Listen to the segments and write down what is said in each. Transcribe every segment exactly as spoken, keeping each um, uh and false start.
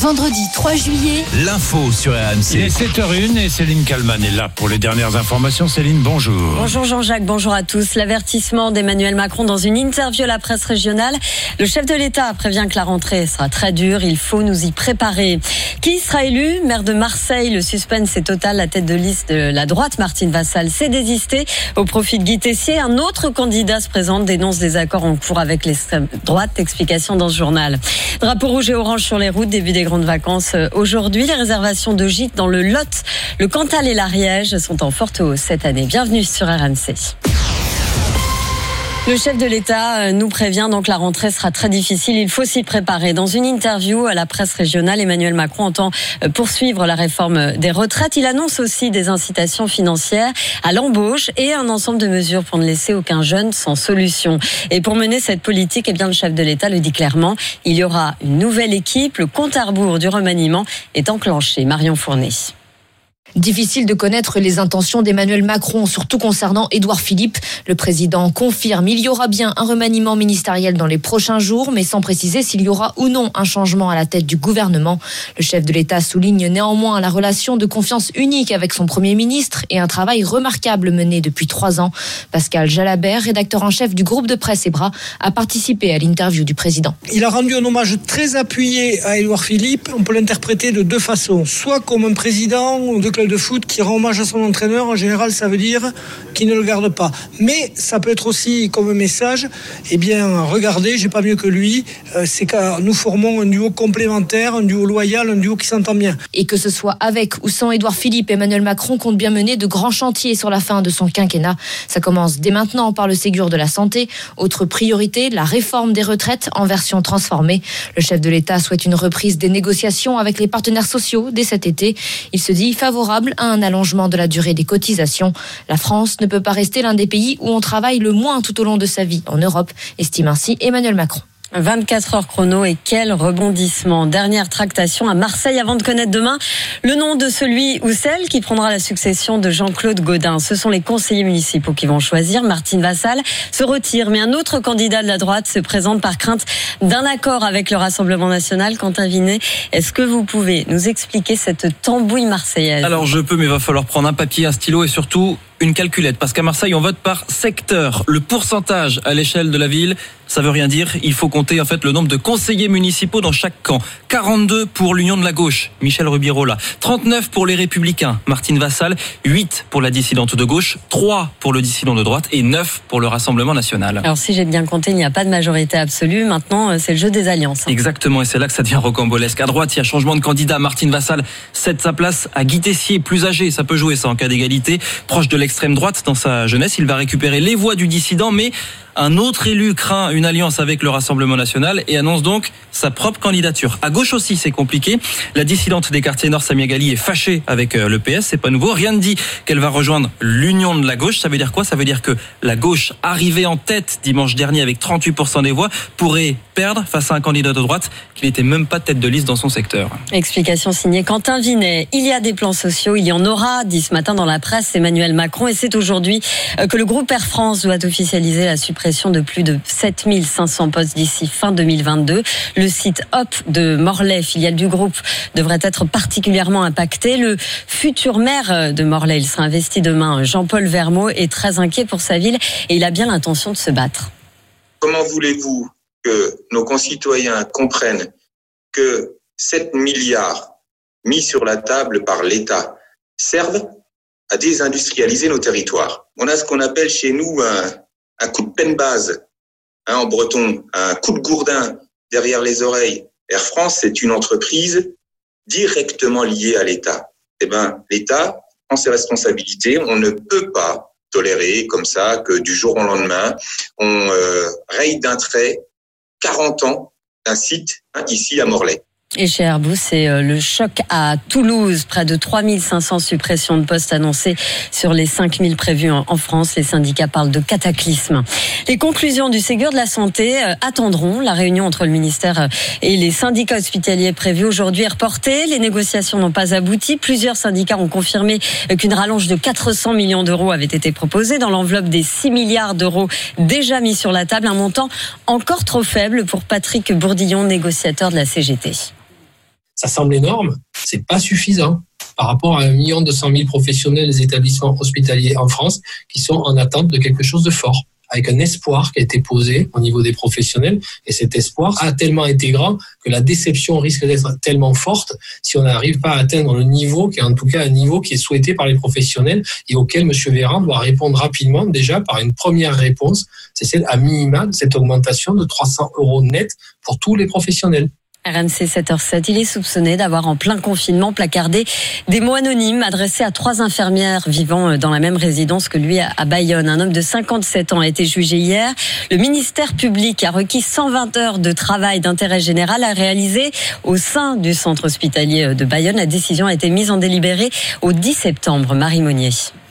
Vendredi trois juillet. L'info sur R M C. Il est sept heures une et Céline Kallmann est là pour les dernières informations. Céline, bonjour. Bonjour Jean-Jacques, bonjour à tous. L'avertissement d'Emmanuel Macron dans une interview à la presse régionale. Le chef de l'État prévient que la rentrée sera très dure. Il faut nous y préparer. Qui sera élu? Maire de Marseille. Le suspense est total. La tête de liste de la droite, Martine Vassal, s'est désistée au profit de Guy Tessier. Un autre candidat se présente, dénonce des accords en cours avec l'extrême droite. Explication dans ce journal. Drapeau rouge et orange sur les routes. Début des grandes vacances aujourd'hui. Les réservations de gîtes dans le Lot, le Cantal et l'Ariège sont en forte hausse cette année. Bienvenue sur R M C. Le chef de l'État nous prévient donc la rentrée sera très difficile. Il faut s'y préparer. Dans une interview à la presse régionale, Emmanuel Macron entend poursuivre la réforme des retraites. Il annonce aussi des incitations financières à l'embauche et un ensemble de mesures pour ne laisser aucun jeune sans solution. Et pour mener cette politique, eh bien, le chef de l'État le dit clairement, il y aura une nouvelle équipe. Le compte à rebours du remaniement est enclenché. Marion Fournet. Difficile de connaître les intentions d'Emmanuel Macron, surtout concernant Édouard Philippe. Le président confirme il y aura bien un remaniement ministériel dans les prochains jours, mais sans préciser s'il y aura ou non un changement à la tête du gouvernement. Le chef de l'État souligne néanmoins la relation de confiance unique avec son Premier ministre et un travail remarquable mené depuis trois ans. Pascal Jalabert, rédacteur en chef du groupe de presse EBRA, a participé à l'interview du président. Il a rendu un hommage très appuyé à Édouard Philippe. On peut l'interpréter de deux façons. Soit comme un président de club de foot qui rend hommage à son entraîneur, en général ça veut dire qu'il ne le garde pas. Mais ça peut être aussi comme un message, eh bien regardez, j'ai pas mieux que lui, euh, c'est que nous formons un duo complémentaire, un duo loyal, un duo qui s'entend bien. Et que ce soit avec ou sans Édouard Philippe, Emmanuel Macron compte bien mener de grands chantiers sur la fin de son quinquennat. Ça commence dès maintenant par le Ségur de la santé. Autre priorité, la réforme des retraites en version transformée. Le chef de l'État souhaite une reprise des négociations avec les partenaires sociaux dès cet été. Il se dit favorable à un allongement de la durée des cotisations. La France ne peut pas rester l'un des pays où on travaille le moins tout au long de sa vie en Europe, estime ainsi Emmanuel Macron. vingt-quatre heures chrono et quel rebondissement. Dernière tractation à Marseille avant de connaître demain le nom de celui ou celle qui prendra la succession de Jean-Claude Gaudin. Ce sont les conseillers municipaux qui vont choisir. Martine Vassal se retire, mais un autre candidat de la droite se présente par crainte d'un accord avec le Rassemblement national. Quentin Vinet, est-ce que vous pouvez nous expliquer cette tambouille marseillaise? Alors je peux, mais il va falloir prendre un papier, un stylo et surtout une calculette, parce qu'à Marseille, on vote par secteur. Le pourcentage à l'échelle de la ville, ça veut rien dire. Il faut compter en fait le nombre de conseillers municipaux dans chaque camp. quarante-deux pour l'Union de la gauche, Michel Rubirola. trente-neuf pour les Républicains, Martine Vassal. huit pour la dissidente de gauche. trois pour le dissident de droite et neuf pour le Rassemblement national. Alors si j'ai bien compté, il n'y a pas de majorité absolue. Maintenant, c'est le jeu des alliances. Exactement, et c'est là que ça devient rocambolesque. À droite, il y a changement de candidat. Martine Vassal cède sa place à Guy Tessier, plus âgé. Ça peut jouer ça en cas d'égalité. Proche de l'extrême droite dans sa jeunesse, il va récupérer les voix du dissident, mais un autre élu craint une alliance avec le Rassemblement national et annonce donc sa propre candidature. À gauche aussi, c'est compliqué. La dissidente des quartiers nord, Samia Ghali, est fâchée avec le P S. C'est pas nouveau. Rien ne dit qu'elle va rejoindre l'Union de la gauche. Ça veut dire quoi? Ça veut dire que la gauche, arrivée en tête dimanche dernier avec trente-huit pour cent des voix, pourrait perdre face à un candidat de droite qui n'était même pas tête de liste dans son secteur. Explication signée Quentin Vinet. Il y a des plans sociaux, il y en aura, dit ce matin dans la presse Emmanuel Macron, et c'est aujourd'hui que le groupe Air France doit officialiser la suppression de plus de sept mille cinq cents postes d'ici fin deux mille vingt-deux. Le site Hop de Morlaix, filiale du groupe, devrait être particulièrement impacté. Le futur maire de Morlaix, il sera investi demain, Jean-Paul Vermeaux, est très inquiet pour sa ville et il a bien l'intention de se battre. Comment voulez-vous que nos concitoyens comprennent que sept milliards mis sur la table par l'État servent à désindustrialiser nos territoires? On a ce qu'on appelle chez nous un un coup de peine base, hein, en breton, un coup de gourdin derrière les oreilles. Air France, c'est une entreprise directement liée à l'État. Eh ben, l'État prend ses responsabilités. On ne peut pas tolérer comme ça que du jour au lendemain, on euh, raye d'un trait quarante ans d'un site, hein, ici à Morlaix. Et chez Airbus, c'est le choc à Toulouse. Près de trois mille cinq cents suppressions de postes annoncées sur les cinq mille prévues en France. Les syndicats parlent de cataclysme. Les conclusions du Ségur de la santé attendront. La réunion entre le ministère et les syndicats hospitaliers prévue aujourd'hui est reportée. Les négociations n'ont pas abouti. Plusieurs syndicats ont confirmé qu'une rallonge de quatre cents millions d'euros avait été proposée dans l'enveloppe des six milliards d'euros déjà mis sur la table. Un montant encore trop faible pour Patrick Bourdillon, négociateur de la C G T. Ça semble énorme, c'est pas suffisant par rapport à un million deux cent mille professionnels des établissements hospitaliers en France qui sont en attente de quelque chose de fort, avec un espoir qui a été posé au niveau des professionnels. Et cet espoir a tellement été grand que la déception risque d'être tellement forte si on n'arrive pas à atteindre le niveau, qui est en tout cas un niveau qui est souhaité par les professionnels et auquel M. Véran doit répondre rapidement, déjà par une première réponse, c'est celle à minima de cette augmentation de trois cents euros net pour tous les professionnels. R M C sept heures sept, il est soupçonné d'avoir en plein confinement placardé des mots anonymes adressés à trois infirmières vivant dans la même résidence que lui à Bayonne. Un homme de cinquante-sept ans a été jugé hier. Le ministère public a requis cent vingt heures de travail d'intérêt général à réaliser au sein du centre hospitalier de Bayonne. La décision a été mise en délibéré au dix septembre. Marie Monnier.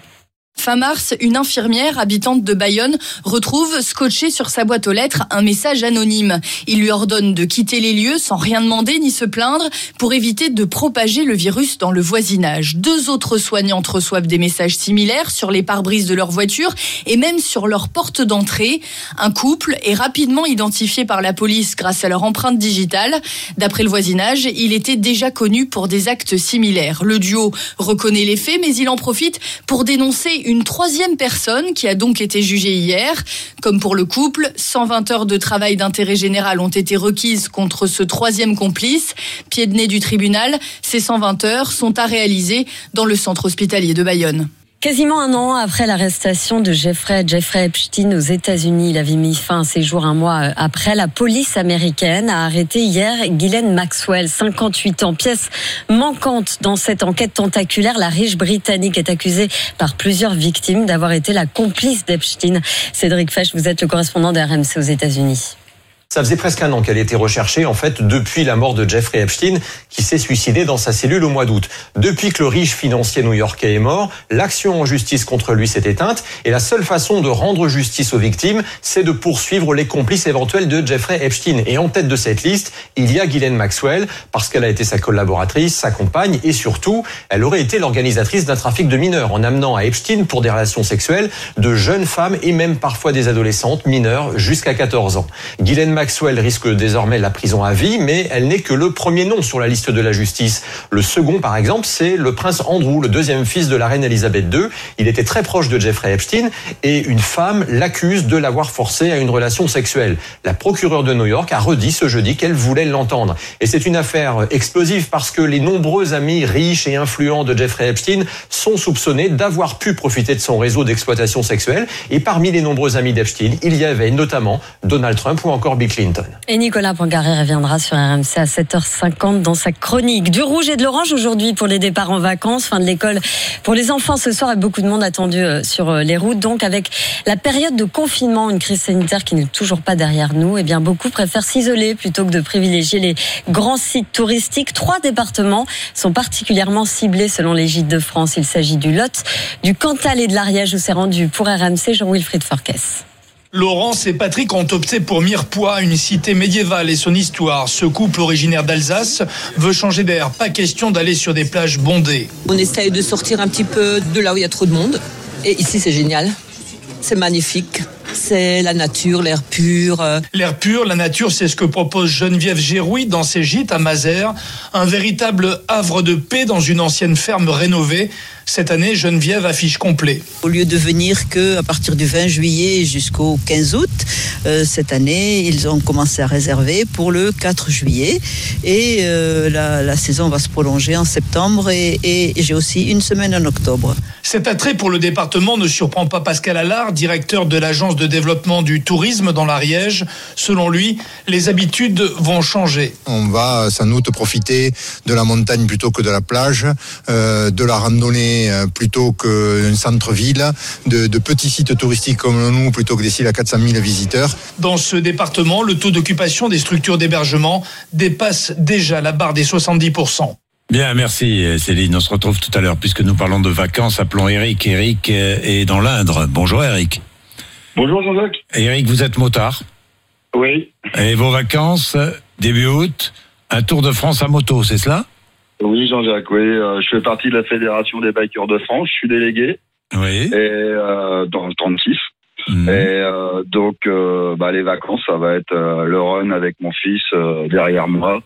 Fin mars, une infirmière habitante de Bayonne retrouve scotché sur sa boîte aux lettres un message anonyme. Il lui ordonne de quitter les lieux sans rien demander ni se plaindre pour éviter de propager le virus dans le voisinage. Deux autres soignantes reçoivent des messages similaires sur les pare-brises de leur voiture et même sur leur porte d'entrée. Un couple est rapidement identifié par la police grâce à leur empreinte digitale. D'après le voisinage, il était déjà connu pour des actes similaires. Le duo reconnaît les faits, mais il en profite pour dénoncer une troisième personne qui a donc été jugée hier. Comme pour le couple, cent vingt heures de travail d'intérêt général ont été requises contre ce troisième complice. Pied de nez du tribunal, ces cent vingt heures sont à réaliser dans le centre hospitalier de Bayonne. Quasiment un an après l'arrestation de Jeffrey, Jeffrey Epstein aux États-Unis, il avait mis fin à ses jours un mois après. La police américaine a arrêté hier Ghislaine Maxwell, cinquante-huit ans. Pièce manquante dans cette enquête tentaculaire, la riche britannique est accusée par plusieurs victimes d'avoir été la complice d'Epstein. Cédric Fesch, vous êtes le correspondant de R M C aux États-Unis. Ça faisait presque un an qu'elle était recherchée, en fait, depuis la mort de Jeffrey Epstein, qui s'est suicidé dans sa cellule au mois d'août. Depuis que le riche financier new-yorkais est mort, l'action en justice contre lui s'est éteinte, et la seule façon de rendre justice aux victimes, c'est de poursuivre les complices éventuels de Jeffrey Epstein. Et en tête de cette liste, il y a Ghislaine Maxwell, parce qu'elle a été sa collaboratrice, sa compagne, et surtout, elle aurait été l'organisatrice d'un trafic de mineurs, en amenant à Epstein, pour des relations sexuelles, de jeunes femmes et même parfois des adolescentes mineures jusqu'à quatorze ans. Ghislaine Maxwell risque désormais la prison à vie, mais elle n'est que le premier nom sur la liste de la justice. Le second, par exemple, c'est le prince Andrew, le deuxième fils de la reine Elisabeth deux. Il était très proche de Jeffrey Epstein et une femme l'accuse de l'avoir forcé à une relation sexuelle. La procureure de New York a redit ce jeudi qu'elle voulait l'entendre. Et c'est une affaire explosive parce que les nombreux amis riches et influents de Jeffrey Epstein sont soupçonnés d'avoir pu profiter de son réseau d'exploitation sexuelle. Et parmi les nombreux amis d'Epstein, il y avait notamment Donald Trump ou encore Bill Clinton. Et Nicolas Poincaré reviendra sur R M C à sept heures cinquante dans sa chronique. Du rouge et de l'orange aujourd'hui pour les départs en vacances, fin de l'école pour les enfants ce soir et beaucoup de monde attendu sur les routes. Donc avec la période de confinement, une crise sanitaire qui n'est toujours pas derrière nous, eh bien beaucoup préfèrent s'isoler plutôt que de privilégier les grands sites touristiques. Trois départements sont particulièrement ciblés selon les Gîtes de France. Il s'agit du Lot, du Cantal et de l'Ariège où s'est rendu pour R M C Jean-Wilfried Forquès. Laurence et Patrick ont opté pour Mirepoix, une cité médiévale et son histoire. Ce couple originaire d'Alsace veut changer d'air. Pas question d'aller sur des plages bondées. On essaye de sortir un petit peu de là où il y a trop de monde. Et ici, c'est génial. C'est magnifique. C'est la nature, l'air pur. L'air pur, la nature, c'est ce que propose Geneviève Gérouy dans ses gîtes à Mazères. Un véritable havre de paix dans une ancienne ferme rénovée. Cette année, Geneviève affiche complet. Au lieu de venir qu'à partir du vingt juillet jusqu'au quinze août, euh, cette année, ils ont commencé à réserver pour le quatre juillet. Et euh, la, la saison va se prolonger en septembre et, et, et j'ai aussi une semaine en octobre. Cet attrait pour le département ne surprend pas Pascal Allard, directeur de l'agence de développement du tourisme dans l'Ariège. Selon lui, les habitudes vont changer. On va sans doute profiter de la montagne plutôt que de la plage, euh, de la randonnée plutôt qu'un centre-ville, de, de petits sites touristiques comme nous plutôt que des sites à quatre cent mille visiteurs. Dans ce département, le taux d'occupation des structures d'hébergement dépasse déjà la barre des soixante-dix pour cent. Bien, merci Céline. On se retrouve tout à l'heure puisque nous parlons de vacances. Appelons Eric. Eric est dans l'Indre. Bonjour Eric. Bonjour Jean-Jacques. Eric, vous êtes motard. Oui. Et vos vacances, début août, un Tour de France à moto, c'est cela ? Oui, Jean-Jacques, oui. Euh, je fais partie de la Fédération des bikers de France. Je suis délégué. Oui. Et euh, dans le trente-six. Mmh. Et euh, donc, euh, bah, les vacances, ça va être euh, le run avec mon fils euh, derrière moi.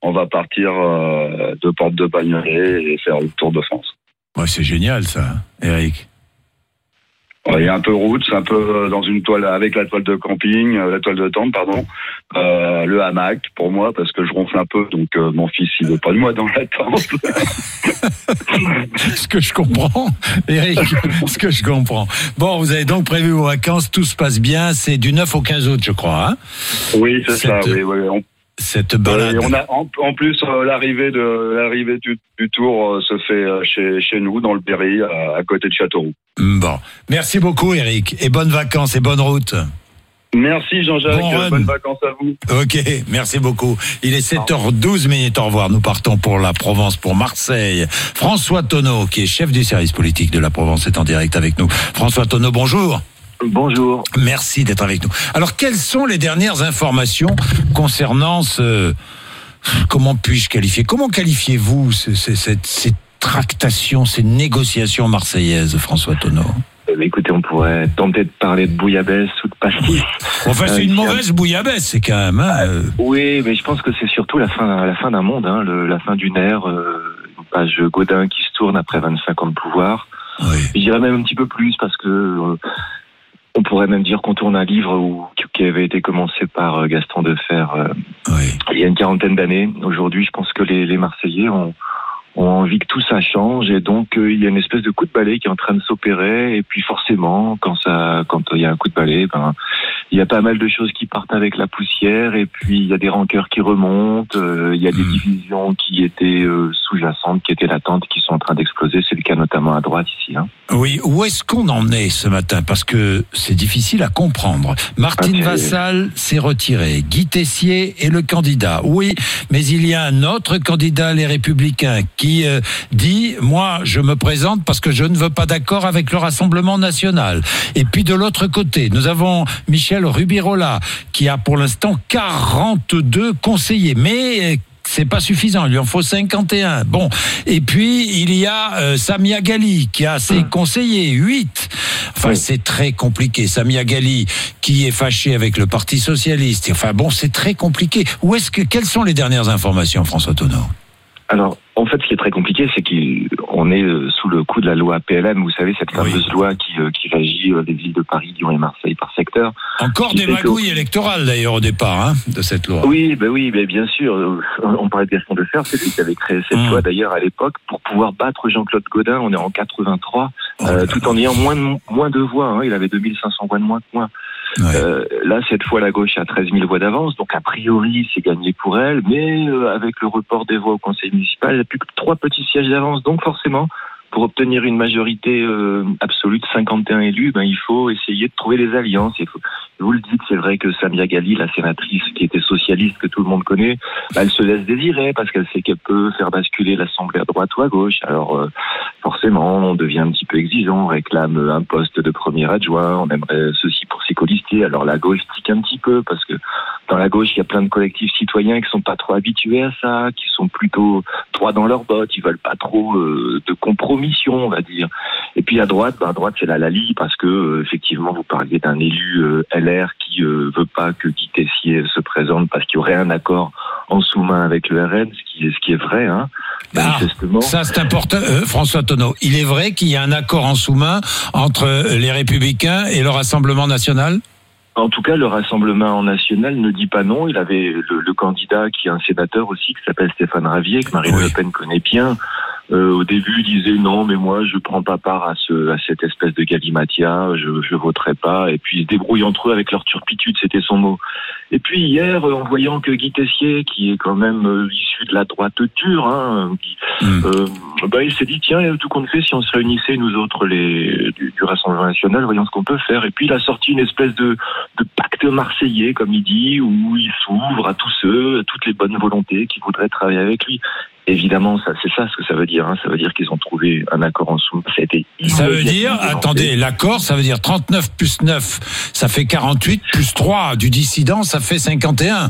on va partir euh, de Porte de Bagnolet et faire le tour de France. Ouais, c'est génial ça, Eric. Il y a un peu de route, c'est un peu dans une toile avec la toile de camping, la toile de tente, pardon, euh, le hamac pour moi parce que je ronfle un peu, donc euh, mon fils il veut pas de moi dans la tente. Ce que je comprends, Eric, ce que je comprends. Bon, vous avez donc prévu vos vacances, tout se passe bien, c'est du neuf au quinze août, je crois. Hein oui, c'est Cette... ça. Oui, oui. On... Cette balade. Euh, on a en, en plus euh, l'arrivée de l'arrivée du, du tour euh, se fait euh, chez chez nous dans le Berry, à, à côté de Châteauroux. Bon, merci beaucoup Eric et bonnes vacances et bonne route. Merci Jean-Jacques, bon bonnes vacances à vous. Ok, merci beaucoup. Il est sept heures douze minutes, au revoir. Nous partons pour la Provence, pour Marseille. François Tonneau, qui est chef du service politique de la Provence, est en direct avec nous. François Tonneau, bonjour. Bonjour. Merci d'être avec nous. Alors, quelles sont les dernières informations concernant ce... Comment puis-je qualifier Comment qualifiez-vous ces, ces, ces, ces tractations, ces négociations marseillaises, François Tonneau ? Écoutez, on pourrait tenter de parler de bouillabaisse ou de pastis. Enfin, c'est euh, une mauvaise a... bouillabaisse, c'est quand même... Hein, euh... Oui, mais je pense que c'est surtout la fin, la fin d'un monde, hein, le, la fin d'une ère, euh, une page Godin qui se tourne après vingt-cinq ans de pouvoir. Oui. Je dirais même un petit peu plus, parce que... Euh, on pourrait même dire qu'on tourne un livre où, qui avait été commencé par Gaston Defferre euh, oui. il y a une quarantaine d'années. Aujourd'hui, je pense que les, les Marseillais ont, ont envie que tout ça change et donc euh, il y a une espèce de coup de balai qui est en train de s'opérer et puis forcément, quand ça, quand il y a un coup de balai, ben il y a pas mal de choses qui partent avec la poussière et puis il y a des rancœurs qui remontent, euh, il y a des mmh. divisions qui étaient euh, sous-jacentes, qui étaient latentes, qui sont en train d'exploser. C'est le cas notamment à droite ici. Hein. Oui, où est-ce qu'on en est ce matin ? Parce que c'est difficile à comprendre. Martine okay. Vassal s'est retirée. Guy Tessier est le candidat. Oui, mais il y a un autre candidat, les Républicains, qui euh, dit « Moi, je me présente parce que je ne veux pas d'accord avec le Rassemblement national ». Et puis de l'autre côté, nous avons Michel Rubirola, qui a pour l'instant quarante-deux conseillers. Mais... c'est pas suffisant, il lui en faut cinquante et un. Bon, et puis il y a euh, Samia Ghali qui a ses conseillers, huit. Enfin, oui. c'est très compliqué. Samia Ghali qui est fâchée avec le Parti socialiste. Enfin bon, c'est très compliqué. Où est-ce que quelles sont les dernières informations, François Tonneau ? Alors, en fait, ce qui est très compliqué, c'est qu'on est sous le coup de la loi P L M. Vous savez, cette fameuse oui. loi qui, qui régit les villes de Paris, Lyon et Marseille par secteur. Encore des magouilles que... électorales, d'ailleurs, au départ, hein, de cette loi. Oui, ben oui, ben bien sûr. On parlait de Gaston Defferre, c'est lui qui avait créé cette mmh. loi, d'ailleurs, à l'époque, pour pouvoir battre Jean-Claude Gaudin. On est en quatre-vingt-trois, oh euh, tout en ayant moins de, moins de voix. Hein. Il avait deux mille cinq cents voix de moins que moi. Ouais. Euh, là, cette fois, la gauche a treize mille voix d'avance, donc a priori, c'est gagné pour elle, mais euh, avec le report des voix au conseil municipal, elle n'a plus que trois petits sièges d'avance, donc forcément, pour obtenir une majorité euh, absolue de cinquante et un élus, ben, il faut essayer de trouver des alliances. Il faut... Vous le dites, c'est vrai que Samia Ghali, la sénatrice qui était socialiste, que tout le monde connaît, ben, elle se laisse désirer parce qu'elle sait qu'elle peut faire basculer l'Assemblée à droite ou à gauche. Alors euh, forcément, on devient un petit peu exigeant, on réclame un poste de premier adjoint, on aimerait ceci pour ses colistiers. Alors la gauche tique un petit peu parce que dans la gauche, il y a plein de collectifs citoyens qui sont pas trop habitués à ça, qui sont plutôt droits dans leurs bottes, ils veulent pas trop euh, de compromission, on va dire. Et puis à droite, ben à droite c'est la Lali parce que euh, effectivement vous parliez d'un élu euh, L R qui euh, veut pas que Guy Tessier se présente parce qu'il y aurait un accord en sous-main avec le R N, ce qui est ce qui est vrai, hein. Ah, ça c'est important, euh, François Tonneau. Il est vrai qu'il y a un accord en sous-main entre les Républicains et le Rassemblement national ? En tout cas, le Rassemblement national ne dit pas non. Il avait le, le candidat qui est un sénateur aussi, qui s'appelle Stéphane Ravier, que Marine oui. Le Pen connaît bien. Euh, au début, il disait non, mais moi, je prends pas part à, ce, à cette espèce de galimatia, je, je voterai pas. Et puis, ils se débrouillent entre eux avec leur turpitude, c'était son mot. Et puis, hier, en voyant que Guy Tessier, qui est quand même euh, issu de la droite dure, hein, qui, mmh. euh, bah, il s'est dit, tiens, tout compte fait, si on se réunissait, nous autres, les, du, du Rassemblement national, voyons ce qu'on peut faire. Et puis, il a sorti une espèce de, de pacte marseillais, comme il dit, où il s'ouvre à tous ceux, à toutes les bonnes volontés qui voudraient travailler avec lui. Évidemment, ça, c'est ça ce que ça veut dire. Hein. Ça veut dire qu'ils ont trouvé un accord en sous. Ça a été. Ça veut dire, attendez, l'accord, ça veut dire trente-neuf plus neuf, ça fait quarante-huit, plus trois du dissident, ça fait cinquante et un.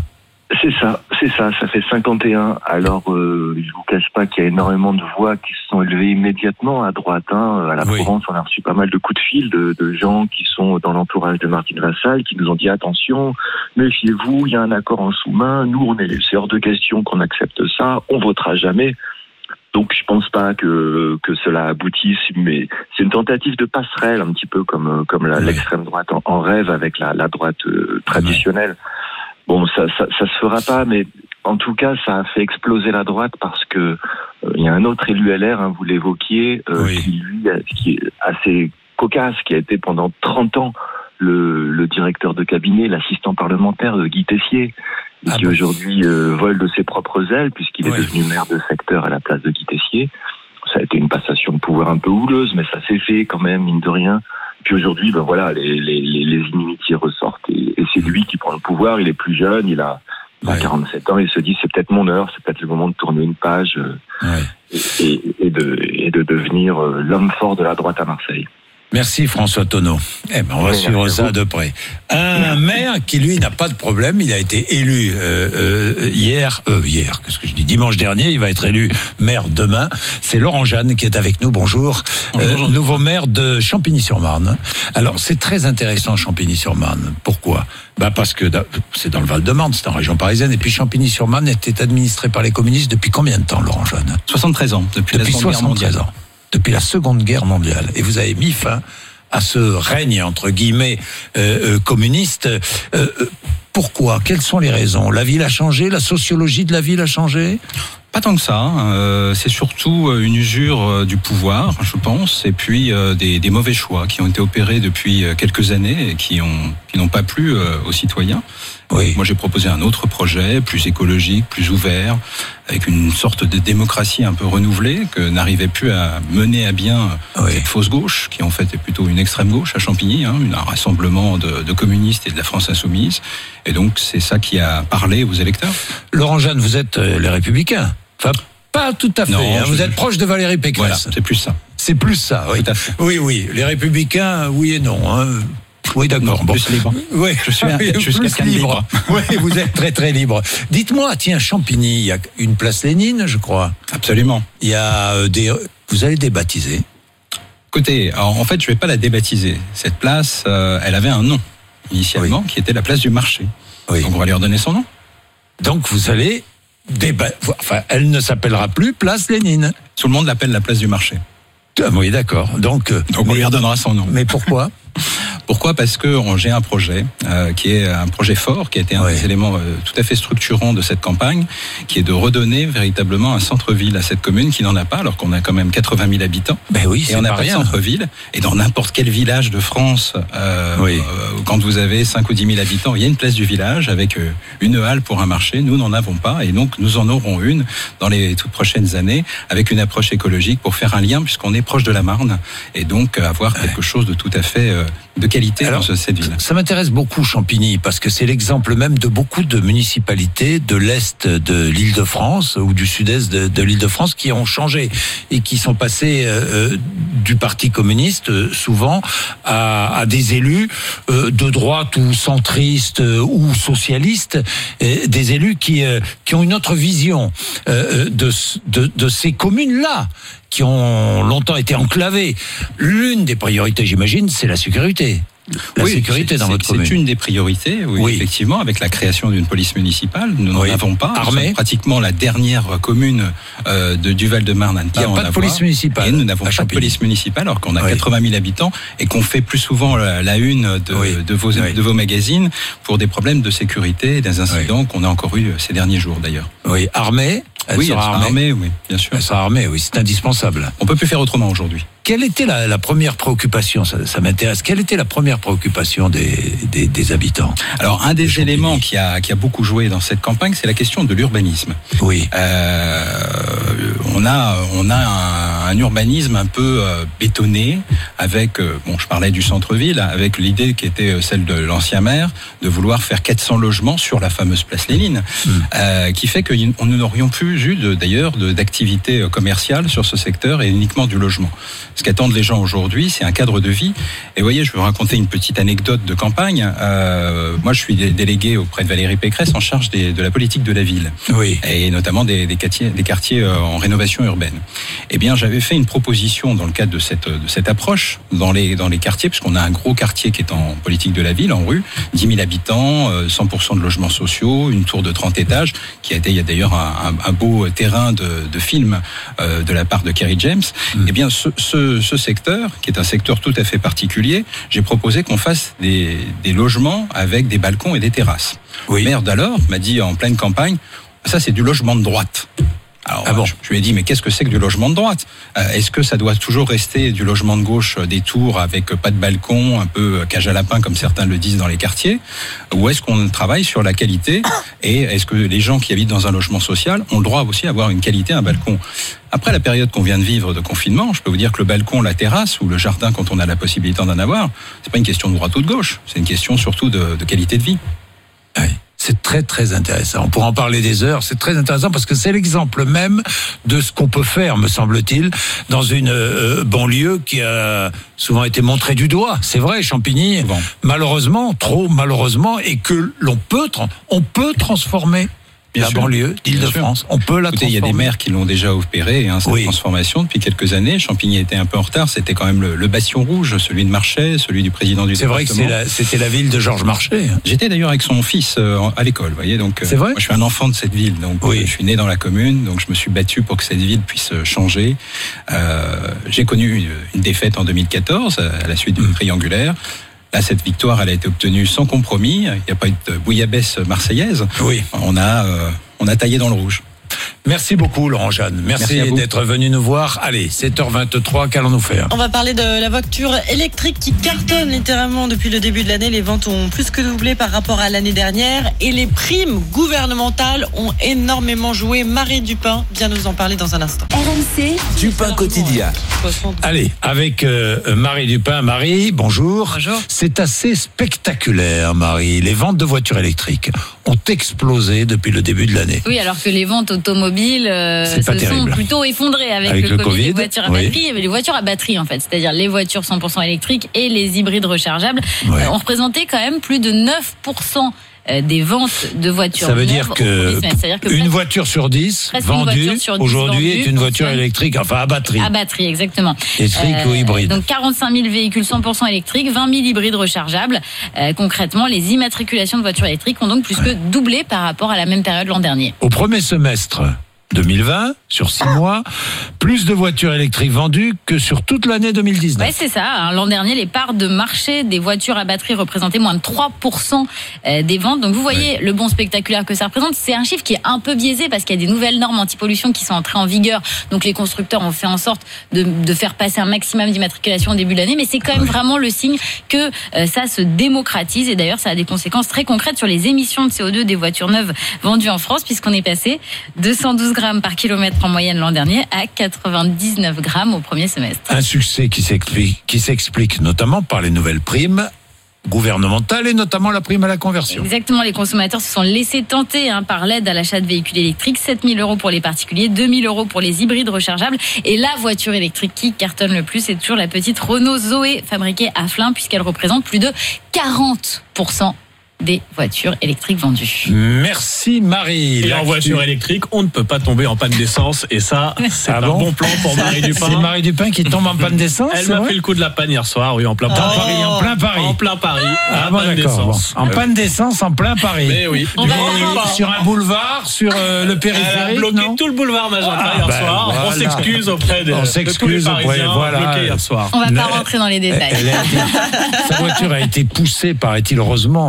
C'est ça, c'est ça, ça fait cinquante et un. Alors, euh, je vous cache pas qu'il y a énormément de voix qui se sont élevées immédiatement à droite. Hein. À la oui. Provence, on a reçu pas mal de coups de fil de, de gens qui sont dans l'entourage de Martine Vassal, qui nous ont dit attention, méfiez-vous, il y a un accord en sous-main, nous, on est, c'est hors de question qu'on accepte ça, on votera jamais. Donc, je pense pas que que cela aboutisse, mais c'est une tentative de passerelle, un petit peu comme comme la, oui. l'extrême droite en, en rêve avec la, la droite euh, traditionnelle. Oui. Bon, ça, ça, ça se fera pas, mais en tout cas, ça a fait exploser la droite parce que il euh, y a un autre élu L R, hein, vous l'évoquiez, euh, oui. qui lui, qui est assez cocasse, qui a été pendant trente ans le, le directeur de cabinet, l'assistant parlementaire de Guy Tessier, et ah qui bon. aujourd'hui euh, vole de ses propres ailes puisqu'il oui. est devenu maire de secteur à la place de Guy Tessier. Ça a été une passation de pouvoir un peu houleuse, mais ça s'est fait quand même, mine de rien. Puis aujourd'hui, ben voilà, les, les, les inimitiés ressortent. Et, et c'est lui qui prend le pouvoir, il est plus jeune, il a, il a ouais. quarante-sept ans, il se dit c'est peut-être mon heure, c'est peut-être le moment de tourner une page euh, ouais. et, et, et, de, et de devenir euh, l'homme fort de la droite à Marseille. Merci François Tonneau. Eh ben, on va oui, suivre ça de près. Un maire qui, lui, n'a pas de problème. Il a été élu euh, euh, hier, euh, hier, qu'est-ce que je dis, dimanche dernier. Il va être élu maire demain. C'est Laurent Jeanne qui est avec nous. Bonjour. Bonjour. Euh, nouveau maire de Champigny-sur-Marne. Alors, c'est très intéressant, Champigny-sur-Marne. Pourquoi ? Bah parce que c'est dans le Val-de-Marne, c'est en région parisienne. Et puis Champigny-sur-Marne était administré par les communistes depuis combien de temps, Laurent Jeanne ? soixante-treize ans. Depuis, depuis la Seconde Guerre mondiale. Ans. Depuis la Seconde Guerre mondiale. Et vous avez mis fin à ce règne, entre guillemets, euh, euh, communiste. Euh, euh, pourquoi ? Quelles sont les raisons ? La ville a changé ? La sociologie de la ville a changé ? Pas tant que ça. Euh, c'est surtout une usure du pouvoir, je pense, et puis euh, des, des mauvais choix qui ont été opérés depuis quelques années et qui ont qui n'ont pas plu euh, aux citoyens. Oui. Moi, j'ai proposé un autre projet, plus écologique, plus ouvert, avec une sorte de démocratie un peu renouvelée que n'arrivait plus à mener à bien oui. cette fausse gauche, qui en fait est plutôt une extrême gauche à Champigny, hein, un rassemblement de, de communistes et de la France insoumise. Et donc, c'est ça qui a parlé aux électeurs. Laurent Jeanne, vous êtes euh, les Républicains. Enfin, pas tout à fait. Non, hein, vous êtes proche de Valérie Pécresse. Voilà, c'est plus ça. C'est plus ça, oui. Tout à fait. Oui, oui. Les Républicains, oui et non. Hein. Oui, d'accord. Non, bon. Plus libre. Oui, je suis, un, je suis quelqu'un libre. libre. Oui, vous êtes très très libre. Dites-moi, tiens, Champigny, il y a une place Lénine, je crois. Absolument. Il y a des. Vous allez débaptiser. Écoutez, alors, en fait, je vais pas la débaptiser. Cette place, euh, elle avait un nom initialement, oui. qui était la place du marché. Oui. Donc on va lui redonner son nom. Donc vous allez déba... Enfin, elle ne s'appellera plus place Lénine. Tout le monde l'appelle la place du marché. Ah, oui, d'accord. Donc, Donc on lui redonnera son nom. Mais pourquoi ? Pourquoi ? Parce que j'ai un projet euh, qui est un projet fort, qui a été un oui. des éléments euh, tout à fait structurants de cette campagne, qui est de redonner véritablement un centre-ville à cette commune qui n'en a pas, alors qu'on a quand même quatre-vingt mille habitants. Ben oui, et on n'a pas de centre-ville. Et dans n'importe quel village de France, euh, oui. euh, quand vous avez cinq ou dix mille habitants, il y a une place du village avec euh, une halle pour un marché. Nous n'en avons pas, et donc nous en aurons une dans les toutes prochaines années, avec une approche écologique pour faire un lien, puisqu'on est proche de la Marne, et donc euh, avoir quelque chose de tout à fait euh, de qualité. Alors, dans cette ville. Ça m'intéresse beaucoup, Champigny, parce que c'est l'exemple même de beaucoup de municipalités de l'Est de l'Île-de-France ou du Sud-Est de, de l'Île-de-France qui ont changé et qui sont passés euh, du Parti communiste, euh, souvent, à, à des élus euh, de droite ou centristes euh, ou socialistes, et des élus qui, euh, qui ont une autre vision euh, de, de, de ces communes-là, qui ont longtemps été enclavées. L'une des priorités, j'imagine, c'est la sécurité. La oui, sécurité dans votre commune. C'est une des priorités, oui, oui. effectivement, avec la création d'une police municipale. Nous oui. n'en avons pas. Armée. Nous pratiquement la dernière commune euh, de, du Val-de-Marne à ne pas en avoir. Il n'y a pas de police municipale. Et nous n'avons pas de police municipale, alors qu'on a oui. quatre-vingt mille habitants et qu'on fait plus souvent la, la une de, oui. de, vos, oui. de vos magazines pour des problèmes de sécurité, des incidents oui. qu'on a encore eu ces derniers jours d'ailleurs. Oui, armée. Elle oui, sera elle sera armée. armée, oui, bien sûr. Elle sera armée, oui, c'est indispensable. On peut plus faire autrement aujourd'hui. Quelle était la, la première préoccupation, ça, ça m'intéresse, quelle était la première préoccupation des, des, des habitants ? Alors, un des, des éléments qui a, qui a beaucoup joué dans cette campagne, c'est la question de l'urbanisme. Oui. Euh, on a, on a un, un urbanisme un peu euh, bétonné, avec, euh, bon, je parlais du centre-ville, avec l'idée qui était celle de l'ancien maire, de vouloir faire quatre cents logements sur la fameuse place Lénine, mmh. euh, qui fait que nous n'aurions plus eu de, d'ailleurs de, d'activité commerciale sur ce secteur et uniquement du logement. Ce qu'attendent les gens aujourd'hui, c'est un cadre de vie. Et vous voyez, je vais vous raconter une petite anecdote de campagne. Euh, moi, je suis délégué auprès de Valérie Pécresse en charge des, de la politique de la ville, oui. et notamment des, des quartiers, des quartiers en rénovation urbaine. Eh bien, j'avais fait une proposition dans le cadre de cette, de cette approche dans les, dans les quartiers, puisqu'on a un gros quartier qui est en politique de la ville, en rue, dix mille habitants, cent pour cent de logements sociaux, une tour de trente étages, qui a été, il y a d'ailleurs un, un, un beau terrain de, de film euh, de la part de Kerry James. Mmh. Eh bien, ce, ce, ce secteur, qui est un secteur tout à fait particulier, j'ai proposé qu'on fasse des, des logements avec des balcons et des terrasses. Oui. Le maire d'alors m'a dit en pleine campagne, ça c'est du logement de droite. Alors, ah bon. je, je lui ai dit, mais qu'est-ce que c'est que du logement de droite ? euh, Est-ce que ça doit toujours rester du logement de gauche, des tours avec pas de balcon, un peu cage à lapin comme certains le disent dans les quartiers ? Ou est-ce qu'on travaille sur la qualité ? Et est-ce que les gens qui habitent dans un logement social ont le droit aussi à avoir une qualité, un balcon ? Après la période qu'on vient de vivre de confinement, je peux vous dire que le balcon, la terrasse ou le jardin, quand on a la possibilité d'en avoir, c'est pas une question de droite ou de gauche, c'est une question surtout de, de qualité de vie. Oui. C'est très très intéressant. On pourra en parler des heures. C'est très intéressant parce que c'est l'exemple même de ce qu'on peut faire, me semble-t-il, dans une euh, banlieue qui a souvent été montrée du doigt. C'est vrai, Champigny, bon. malheureusement, trop malheureusement, et que l'on peut, on peut transformer. Bien la sûr. banlieue d'Île-de-France, on peut la Écoutez, il y a des maires qui l'ont déjà opéré, hein, cette oui. transformation depuis quelques années. Champigny était un peu en retard, c'était quand même le, le bastion rouge, celui de Marchais, celui du président du c'est département. C'est vrai que c'est la, c'était la ville de Georges Marchais. J'étais d'ailleurs avec son fils euh, à l'école, vous voyez. Donc, c'est vrai. Moi, je suis un enfant de cette ville, donc oui. euh, je suis né dans la commune, donc je me suis battu pour que cette ville puisse changer. Euh, j'ai connu une, une défaite en deux mille quatorze à la suite d'une mmh. triangulaire. Là, cette victoire, elle a été obtenue sans compromis. Il n'y a pas eu de bouillabaisse marseillaise. Oui. On a, euh, on a taillé dans le rouge. Merci beaucoup, Laurent Jeanne. Merci, Merci d'être venu nous voir. Allez, sept heures vingt-trois, qu'allons-nous faire ? On va parler de la voiture électrique qui cartonne littéralement depuis le début de l'année. Les ventes ont plus que doublé par rapport à l'année dernière et les primes gouvernementales ont énormément joué. Marie Dupin vient nous en parler dans un instant. R M C Dupin quotidien. Allez, avec euh, Marie Dupin. Marie, bonjour. Bonjour. C'est assez spectaculaire, Marie. Les ventes de voitures électriques ont explosé depuis le début de l'année. Oui, alors que les ventes automobiles euh, se terrible. sont plutôt effondrées avec, avec le, le Covid, Covid, les voitures à oui. batterie, les voitures à batterie en fait, c'est-à-dire les voitures cent pour cent électriques et les hybrides rechargeables, ouais. euh, ont représenté quand même plus de neuf pour cent des ventes de voitures. Ça veut dire que, C'est-à-dire que une voiture sur dix vendue aujourd'hui est une voiture électrique, enfin à batterie. À batterie, exactement. Électrique euh, ou hybride. Donc quarante-cinq mille véhicules cent pour cent électriques, vingt mille hybrides rechargeables. Euh, concrètement, les immatriculations de voitures électriques ont donc plus ouais. que doublé par rapport à la même période l'an dernier. Au premier semestre deux mille vingt, sur six mois, plus de voitures électriques vendues que sur toute l'année deux mille dix-neuf. Oui, c'est ça. L'an dernier, les parts de marché des voitures à batterie représentaient moins de trois pour cent des ventes. Donc vous voyez ouais. le bond spectaculaire que ça représente. C'est un chiffre qui est un peu biaisé parce qu'il y a des nouvelles normes anti-pollution qui sont entrées en vigueur. Donc les constructeurs ont fait en sorte de, de faire passer un maximum d'immatriculation au début de l'année. Mais c'est quand même ouais. vraiment le signe que euh, ça se démocratise. Et d'ailleurs, ça a des conséquences très concrètes sur les émissions de C O deux des voitures neuves vendues en France, puisqu'on est passé deux cent douze grammes par kilomètre en moyenne l'an dernier à quatre-vingt-dix-neuf grammes au premier semestre. Un succès qui s'explique, qui s'explique notamment par les nouvelles primes gouvernementales et notamment la prime à la conversion. Exactement, les consommateurs se sont laissés tenter hein, par l'aide à l'achat de véhicules électriques, sept mille euros pour les particuliers, deux mille euros pour les hybrides rechargeables. Et la voiture électrique qui cartonne le plus, c'est toujours la petite Renault Zoé fabriquée à Flins, puisqu'elle représente plus de quarante pour cent des voitures électriques vendues. Merci Marie. Et en voiture électrique, on ne peut pas tomber en panne d'essence et ça, c'est ah un bon, bon plan pour Marie Dupin. C'est Marie Dupin qui tombe en panne d'essence. Elle m'a fait le coup de la panne hier soir, oui, en plein oh, Paris. En plein Paris. En plein Paris. Ah, bon, panne d'essence. Bon. En panne d'essence en plein Paris. Mais oui. On va sur un boulevard, sur euh, le périphérique. Elle a bloqué non tout le boulevard Magenta ah, hier ben, soir. Voilà. On s'excuse auprès de, on de tous les Parisiens voilà. bloqués hier soir. On va pas rentrer dans les détails. Elle, elle a été, sa voiture a été poussée, paraît-il, heureusement, euh,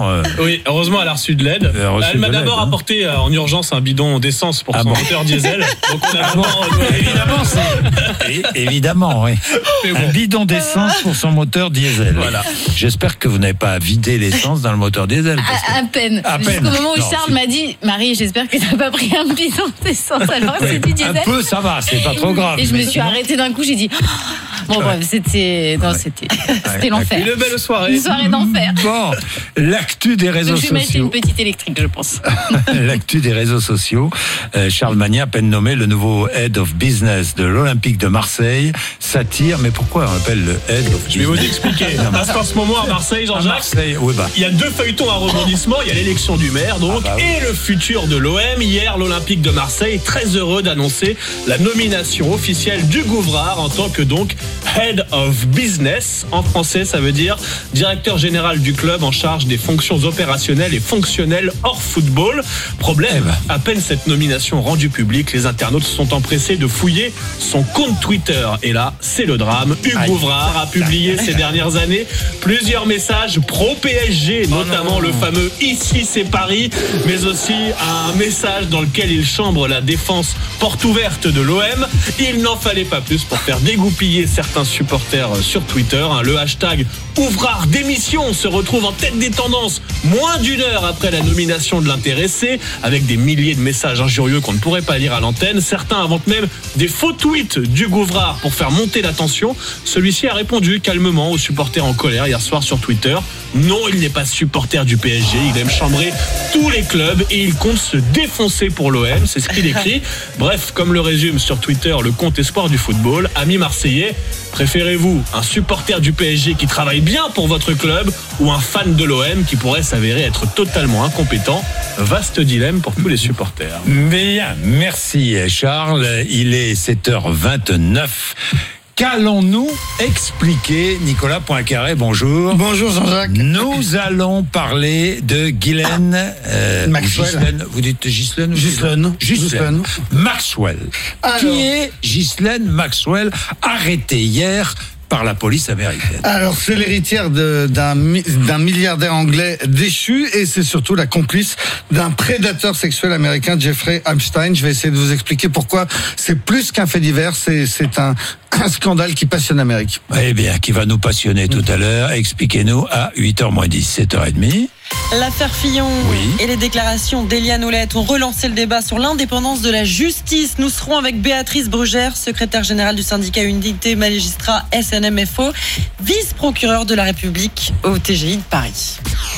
Oui, heureusement, elle a reçu de l'aide. Elle, elle m'a d'abord hein. apporté euh, en urgence un bidon d'essence pour ah son bon. moteur diesel. Donc on a ah bon. euh, évidemment, c'est... évidemment, oui. Bon. Un bidon d'essence pour son moteur diesel. Voilà. J'espère que vous n'avez pas vidé l'essence dans le moteur diesel. À, à peine. À Jusqu'au peine. moment où non, Charles c'est... m'a dit, Marie, j'espère que tu n'as pas pris un bidon d'essence alors que c'est du diesel. Un peu, ça va, c'est pas trop grave. Et je me suis sinon... arrêtée d'un coup, j'ai dit. Bon, bref, c'était, non, c'était, c'était l'enfer. Une belle soirée. Une soirée d'enfer. Bon, l'actu des réseaux Donc, je vais sociaux. m'acheter une petite électrique, je pense. L'actu des réseaux sociaux. Euh, Charles Magnat, à peine nommé le nouveau Head of Business de l'Olympique de Marseille, s'attire. Mais pourquoi on appelle le Head of Business ? Je vais vous expliquer. Parce qu'en ce moment, à Marseille, Jean-Jacques, à Marseille, oui, bah. il y a deux feuilletons à rebondissement. Il y a l'élection du maire, donc, ah bah, oui. et le futur de l'O M. Hier, l'Olympique de Marseille, très heureux d'annoncer la nomination officielle du Gouvrard en tant que, donc, Head of Business. En français, ça veut dire directeur général du club en charge des fonctions opérationnelles et fonctionnelles hors football. Problème, à peine cette nomination rendue publique, les internautes se sont empressés de fouiller son compte Twitter. Et là, c'est le drame. Hugues Gouvrard a publié ces dernières années plusieurs messages pro-P S G, notamment le fameux « Ici, c'est Paris », mais aussi un message dans lequel il chambre la défense porte ouverte de l'O M. Il n'en fallait pas plus pour faire dégoupiller certains supporters sur Twitter. Le hashtag Ouvrard démission se retrouve en tête des tendances moins d'une heure après la nomination de l'intéressé, avec des milliers de messages injurieux qu'on ne pourrait pas lire à l'antenne. Certains inventent même des faux tweets du Gouvrard pour faire monter la tension. Celui-ci a répondu calmement aux supporters en colère hier soir sur Twitter. Non, il n'est pas supporter du P S G, il aime chambrer tous les clubs et il compte se défoncer pour l'O M, c'est ce qu'il écrit. Bref, comme le résume sur Twitter le compte Espoir du football, amis marseillais, préférez-vous un supporter du P S G qui travaille bien pour votre club ou un fan de l'O M qui pourrait s'avérer être totalement incompétent? Vaste dilemme pour tous les supporters. Bien, merci Charles, il est sept heures vingt-neuf. Qu'allons-nous expliquer? Nicolas Poincaré, bonjour. Bonjour Jean-Jacques. Nous allons parler de Ghislaine euh, Maxwell. Ghislaine, vous dites Ghislaine ou Ghislaine. Ghislaine. Maxwell. Alors, qui est Ghislaine Maxwell, arrêtée hier par la police américaine? Alors, c'est l'héritière de, d'un, d'un milliardaire anglais déchu et c'est surtout la complice d'un prédateur sexuel américain, Jeffrey Epstein. Je vais essayer de vous expliquer pourquoi c'est plus qu'un fait divers, c'est, c'est un, un scandale qui passionne l'Amérique. Eh bien, qui va nous passionner tout à l'heure. Expliquez-nous à huit heures moins dix, sept heures trente. L'affaire Fillon oui. et les déclarations d'Éliane Houlette ont relancé le débat sur l'indépendance de la justice. Nous serons avec Béatrice Brugère, secrétaire générale du syndicat Unité Magistrats S N M F O, vice-procureure de la République au T G I de Paris.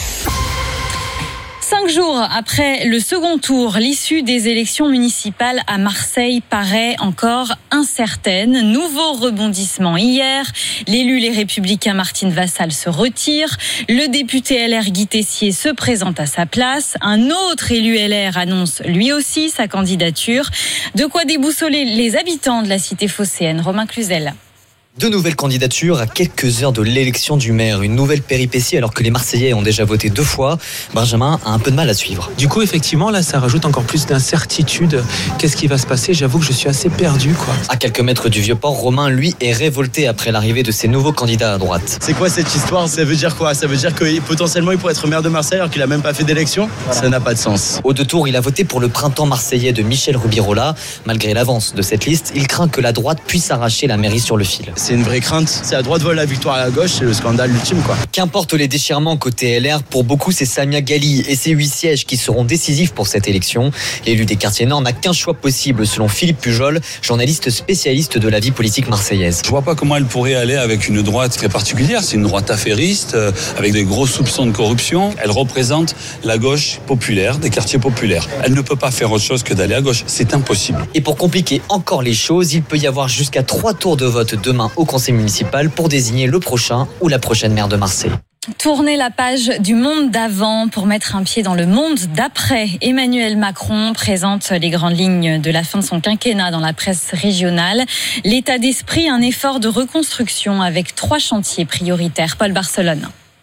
Cinq jours après le second tour, l'issue des élections municipales à Marseille paraît encore incertaine. Nouveau rebondissement hier. L'élu Les Républicains Martine Vassal se retire. Le député L R Guy Tessier se présente à sa place. Un autre élu L R annonce lui aussi sa candidature. De quoi déboussoler les habitants de la cité phocéenne. Romain Cluzel. Deux nouvelles candidatures à quelques heures de l'élection du maire. Une nouvelle péripétie alors que les Marseillais ont déjà voté deux fois. Benjamin a un peu de mal à suivre. Du coup, effectivement, là, ça rajoute encore plus d'incertitude. Qu'est-ce qui va se passer? J'avoue que je suis assez perdu, quoi. À quelques mètres du Vieux-Port, Romain, lui, est révolté après l'arrivée de ces nouveaux candidats à droite. C'est quoi cette histoire? Ça veut dire quoi? Ça veut dire que potentiellement il pourrait être maire de Marseille alors qu'il a même pas fait d'élection? Voilà. Ça n'a pas de sens. Au deux tours, il a voté pour le printemps marseillais de Michel Rubirola. Malgré l'avance de cette liste, il craint que la droite puisse arracher la mairie sur le fil. C'est une vraie crainte. Si la droite vole la victoire à la gauche, c'est le scandale ultime, quoi. Qu'importe les déchirements côté L R, pour beaucoup, c'est Samia Ghali et ses huit sièges qui seront décisifs pour cette élection. L'élu des quartiers nord n'a qu'un choix possible, selon Philippe Pujol, journaliste spécialiste de la vie politique marseillaise. Je vois pas comment elle pourrait aller avec une droite très particulière. C'est une droite affairiste, euh, avec des gros soupçons de corruption. Elle représente la gauche populaire, des quartiers populaires. Elle ne peut pas faire autre chose que d'aller à gauche. C'est impossible. Et pour compliquer encore les choses, il peut y avoir jusqu'à trois tours de vote demain au conseil municipal pour désigner le prochain ou la prochaine maire de Marseille. Tourner la page du monde d'avant pour mettre un pied dans le monde d'après. Emmanuel Macron présente les grandes lignes de la fin de son quinquennat dans la presse régionale. L'état d'esprit, un effort de reconstruction avec trois chantiers prioritaires. Paul Barcelone.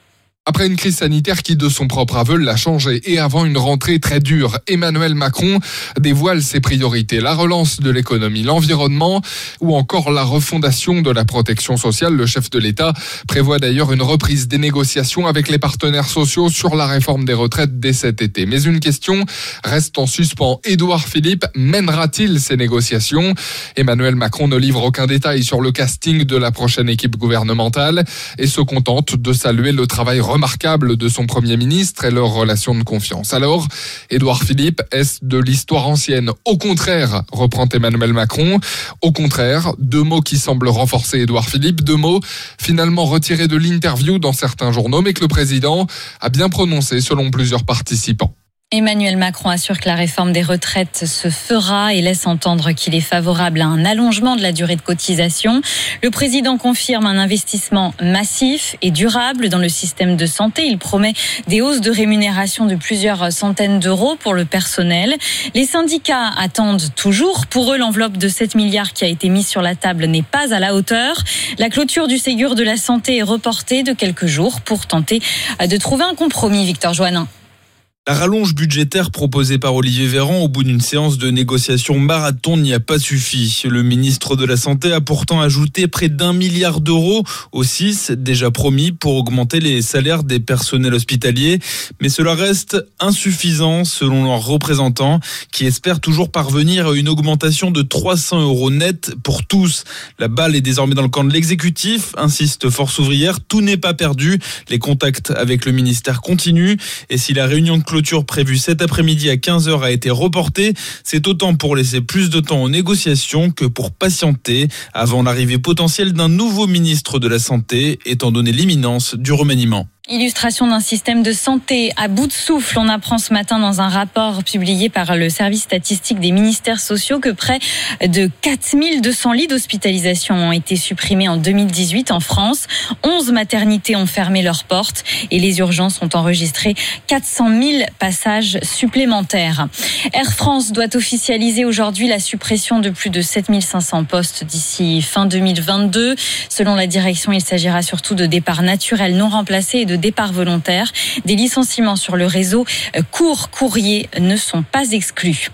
Après une crise sanitaire qui, de son propre aveu, l'a changé et avant une rentrée très dure, Emmanuel Macron dévoile ses priorités. La relance de l'économie, l'environnement ou encore la refondation de la protection sociale. Le chef de l'État prévoit d'ailleurs une reprise des négociations avec les partenaires sociaux sur la réforme des retraites dès cet été. Mais une question reste en suspens. Édouard Philippe mènera-t-il ces négociations ? Emmanuel Macron ne livre aucun détail sur le casting de la prochaine équipe gouvernementale et se contente de saluer le travail remarquable de son Premier ministre et leur relation de confiance. Alors, Édouard Philippe, est-ce de l'histoire ancienne ? Au contraire, reprend Emmanuel Macron. Au contraire, deux mots qui semblent renforcer Édouard Philippe, deux mots finalement retirés de l'interview dans certains journaux, mais que le président a bien prononcé selon plusieurs participants. Emmanuel Macron assure que la réforme des retraites se fera et laisse entendre qu'il est favorable à un allongement de la durée de cotisation. Le président confirme un investissement massif et durable dans le système de santé. Il promet des hausses de rémunération de plusieurs centaines d'euros pour le personnel. Les syndicats attendent toujours. Pour eux, l'enveloppe de sept milliards qui a été mise sur la table n'est pas à la hauteur. La clôture du Ségur de la santé est reportée de quelques jours pour tenter de trouver un compromis. Victor Joannin. La rallonge budgétaire proposée par Olivier Véran au bout d'une séance de négociation marathon n'y a pas suffi. Le ministre de la Santé a pourtant ajouté près d'un milliard d'euros aux six déjà promis pour augmenter les salaires des personnels hospitaliers. Mais cela reste insuffisant selon leurs représentants qui espèrent toujours parvenir à une augmentation de trois cents euros net pour tous. La balle est désormais dans le camp de l'exécutif, insiste Force ouvrière. Tout n'est pas perdu. Les contacts avec le ministère continuent et si la réunion de clôture prévue cet après-midi à quinze heures a été reportée, c'est autant pour laisser plus de temps aux négociations que pour patienter avant l'arrivée potentielle d'un nouveau ministre de la Santé, étant donné l'imminence du remaniement. Illustration d'un système de santé à bout de souffle. On apprend ce matin dans un rapport publié par le service statistique des ministères sociaux que près de quatre mille deux cents lits d'hospitalisation ont été supprimés en deux mille dix-huit en France. onze maternités ont fermé leurs portes et les urgences ont enregistré quatre cent mille passages supplémentaires. Air France doit officialiser aujourd'hui la suppression de plus de sept mille cinq cents postes d'ici fin deux mille vingt-deux. Selon la direction, il s'agira surtout de départs naturels non remplacés et de départs volontaires. Des licenciements sur le réseau court courrier ne sont pas exclus.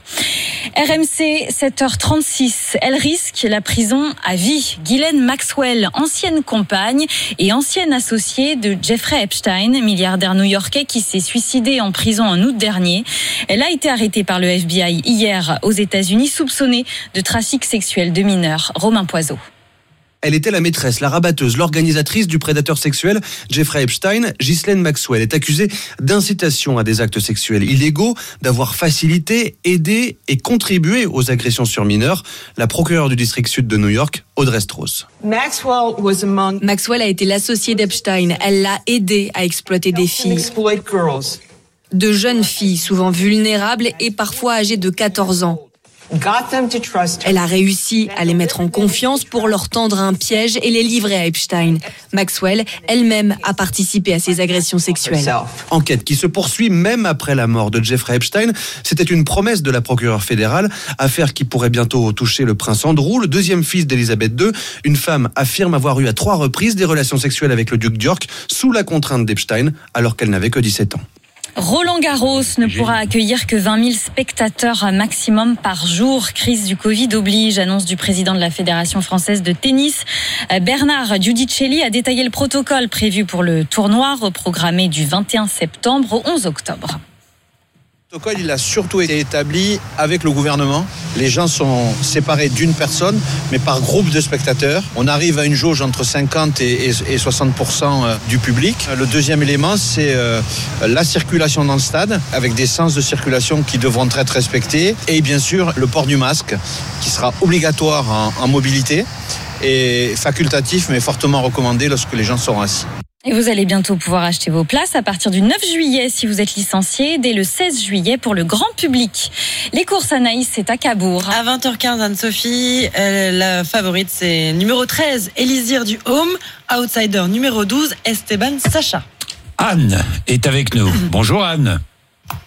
R M C, sept heures trente-six. Elle risque la prison à vie. Ghislaine Maxwell, ancienne compagne et ancienne associée de Jeffrey Epstein, milliardaire new-yorkais qui s'est suicidé en prison en août dernier. Elle a été arrêtée par le F B I hier aux États-Unis, soupçonnée de trafic sexuel de mineurs. Romain Poiseau. Elle était la maîtresse, la rabatteuse, l'organisatrice du prédateur sexuel Jeffrey Epstein. Ghislaine Maxwell est accusée d'incitation à des actes sexuels illégaux, d'avoir facilité, aidé et contribué aux agressions sur mineurs. La procureure du district sud de New York, Audrey Strauss. Maxwell a été l'associée d'Epstein. Elle l'a aidé à exploiter des filles. De jeunes filles, souvent vulnérables et parfois âgées de quatorze ans. Elle a réussi à les mettre en confiance pour leur tendre un piège et les livrer à Epstein. Maxwell, elle-même, a participé à ces agressions sexuelles. Enquête qui se poursuit même après la mort de Jeffrey Epstein. C'était une promesse de la procureure fédérale, affaire qui pourrait bientôt toucher le prince Andrew, le deuxième fils d'Elisabeth deux. Une femme affirme avoir eu à trois reprises des relations sexuelles avec le duc d'York sous la contrainte d'Epstein, alors qu'elle n'avait que dix-sept ans. Roland Garros ne pourra accueillir que vingt mille spectateurs maximum par jour. Crise du Covid oblige, annonce du président de la Fédération française de tennis. Bernard Giudicelli a détaillé le protocole prévu pour le tournoi, reprogrammé du vingt et un septembre au onze octobre. Le protocole, il a surtout été établi avec le gouvernement. Les gens sont séparés d'une personne, mais par groupe de spectateurs. On arrive à une jauge entre cinquante et soixante pour cent du public. Le deuxième élément, c'est la circulation dans le stade, avec des sens de circulation qui devront être respectés. Et bien sûr, le port du masque, qui sera obligatoire en, en mobilité et facultatif, mais fortement recommandé lorsque les gens seront assis. Et vous allez bientôt pouvoir acheter vos places à partir du neuf juillet si vous êtes licencié, dès le seize juillet pour le grand public. Les courses Anaïs, c'est à Cabourg. À vingt heures quinze, Anne-Sophie, euh, la favorite c'est numéro treize, Elisir du Home, outsider numéro douze, Esteban Sacha. Anne est avec nous. Bonjour Anne.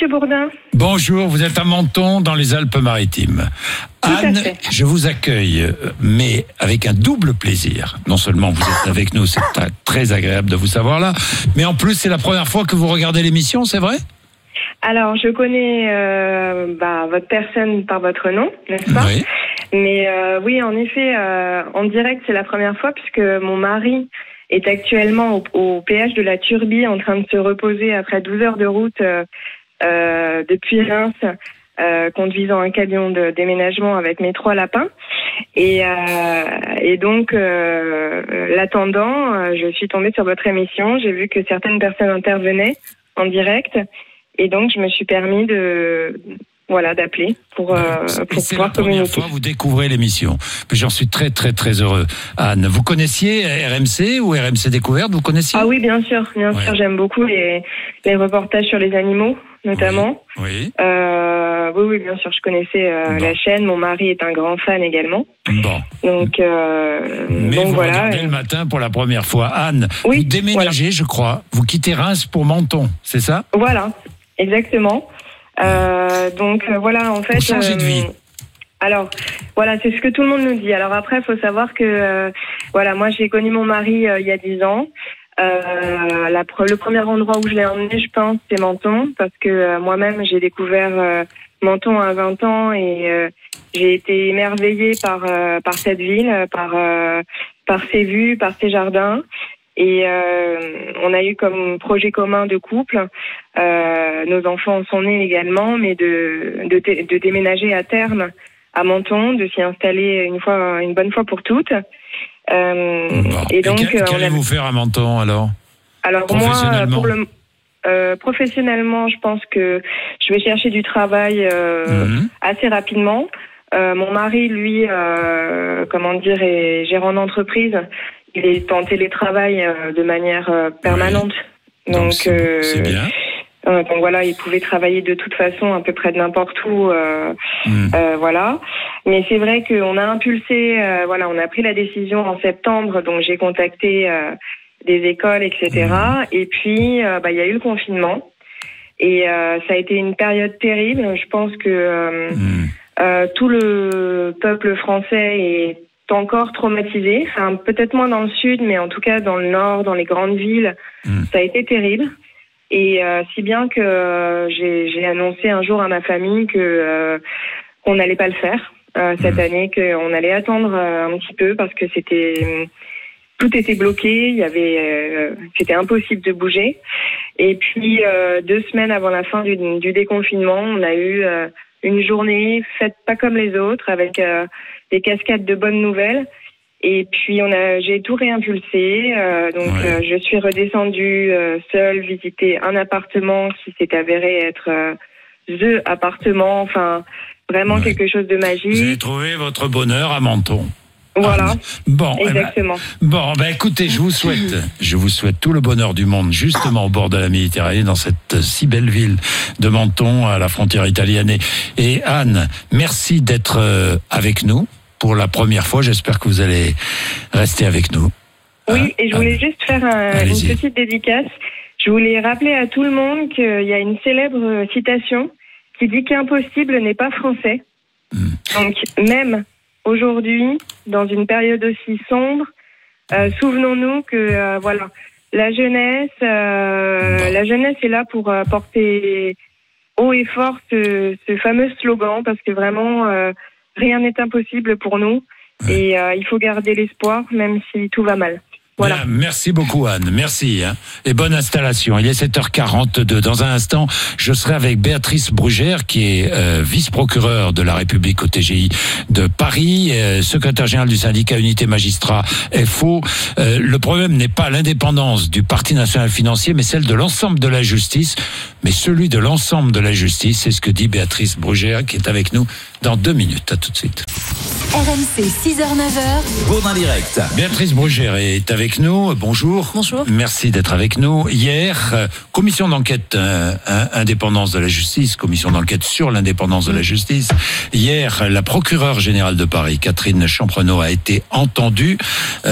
Monsieur Bourdin. Bonjour, vous êtes à Menton, dans les Alpes-Maritimes. Anne, je vous accueille, mais avec un double plaisir. Non seulement vous êtes avec nous, c'est très agréable de vous savoir là, mais en plus, c'est la première fois que vous regardez l'émission, c'est vrai ? Alors, je connais euh, bah, votre personne par votre nom, n'est-ce pas ? Oui. Mais euh, oui, en effet, euh, en direct, c'est la première fois, puisque mon mari est actuellement au, au péage de la Turbie, en train de se reposer après douze heures de route euh, euh, depuis Reims, euh, conduisant un camion de déménagement avec mes trois lapins. Et, euh, et donc, euh, l'attendant, euh, je suis tombée sur votre émission. J'ai vu que certaines personnes intervenaient en direct. Et donc, je me suis permis de... Voilà, d'appeler pour, euh, pour c'est pouvoir la première communiquer. Fois vous découvrez l'émission. J'en suis très, très, très heureux. Anne, vous connaissiez R M C ou R M C Découverte, vous connaissiez ? Ah oui, bien sûr, bien ouais. sûr. J'aime beaucoup les, les reportages sur les animaux, notamment. Oui, oui. Euh, oui, oui, bien sûr, je connaissais euh, bon. la chaîne. Mon mari est un grand fan également. Bon. Donc, euh, Mais donc vous voilà. regardez le matin pour la première fois. Anne, oui, vous déménagez, voilà. je crois. Vous quittez Reims pour Menton, c'est ça ? Voilà, exactement. Euh, donc euh, voilà, en fait. Vous changez de vie. Euh, alors voilà, c'est ce que tout le monde nous dit. Alors après, il faut savoir que euh, voilà, moi j'ai connu mon mari euh, il y a dix ans. Euh, la, le premier endroit où je l'ai emmené, je pense, c'est Menton, parce que euh, moi-même j'ai découvert euh, Menton à vingt ans et euh, j'ai été émerveillée par euh, par cette ville, par euh, par ses vues, par ses jardins. Et euh, on a eu comme projet commun de couple, euh, nos enfants sont nés également, mais de, de, de déménager à terme à Menton, de s'y installer une fois, une bonne fois pour toutes. Euh, bon. Et donc, et qu'allez-vous a... faire à Menton alors ? Alors moi, pour le, euh, professionnellement, je pense que je vais chercher du travail euh, mmh. assez rapidement. Euh, mon mari, lui, euh, comment dire, est gérant d'entreprise. Il est en télétravail euh, de manière euh, permanente. Oui. Donc, donc c'est, euh, c'est bien. Euh, donc voilà, il pouvait travailler de toute façon à peu près de n'importe où. Euh, mm. euh, voilà. Mais c'est vrai qu'on a impulsé, euh, voilà, on a pris la décision en septembre. Donc j'ai contacté euh, des écoles, et cetera. Mm. Et puis, euh, bah, il y a eu le confinement. Et euh, ça a été une période terrible. Je pense que euh, mm. euh, tout le peuple français est encore traumatisé, enfin peut-être moins dans le sud, mais en tout cas dans le nord, dans les grandes villes, mmh. ça a été terrible. Et euh, si bien que euh, j'ai, j'ai annoncé un jour à ma famille que euh, qu'on n'allait pas le faire euh, cette mmh. année, qu'on allait attendre euh, un petit peu parce que c'était tout était bloqué, il y avait, euh, c'était impossible de bouger. Et puis euh, deux semaines avant la fin du, du déconfinement, on a eu euh, une journée faite pas comme les autres, avec euh, des cascades de bonnes nouvelles. Et puis on a, j'ai tout réimpulsé. Euh, donc ouais. euh, je suis redescendue euh, seule visiter un appartement qui s'est avéré être euh, the appartement. Enfin, vraiment ouais. quelque chose de magique. Vous avez trouvé votre bonheur à Menton. Voilà. Ah, bon, exactement. Eh ben, bon, ben écoutez, je vous souhaite, je vous souhaite tout le bonheur du monde, justement au bord de la Méditerranée, dans cette si belle ville de Menton, à la frontière italienne. Et Anne, merci d'être avec nous pour la première fois. J'espère que vous allez rester avec nous. Oui, hein, et je voulais Anne. juste faire un, une petite dédicace. Je voulais rappeler à tout le monde qu'il y a une célèbre citation qui dit qu'impossible n'est pas français. Hum. Donc même aujourd'hui, dans une période aussi sombre, euh, souvenons-nous que euh, voilà, la jeunesse, euh, bon. la jeunesse est là pour euh, porter haut et fort ce, ce fameux slogan, parce que vraiment euh, rien n'est impossible pour nous ouais. et euh, il faut garder l'espoir même si tout va mal. Voilà. Bien, merci beaucoup Anne, merci hein. Et bonne installation. Il est sept heures quarante-deux. Dans un instant, je serai avec Béatrice Brugère, qui est euh, vice-procureure de la République au T G I de Paris, euh, secrétaire générale du syndicat Unité Magistrat F O. Euh, le problème n'est pas l'indépendance du Parti national financier, mais celle de l'ensemble de la justice. Mais celui de l'ensemble de la justice, c'est ce que dit Béatrice Brugère, qui est avec nous dans deux minutes. À tout de suite. R M C, six heures neuf heures. Bourdin Direct. Béatrice Brugère est avec nous. Bonjour. Bonjour. Merci d'être avec nous. Hier, euh, commission d'enquête euh, indépendance de la justice, commission d'enquête sur l'indépendance de la justice. Hier, la procureure générale de Paris, Catherine Champrenault, a été entendue. Euh,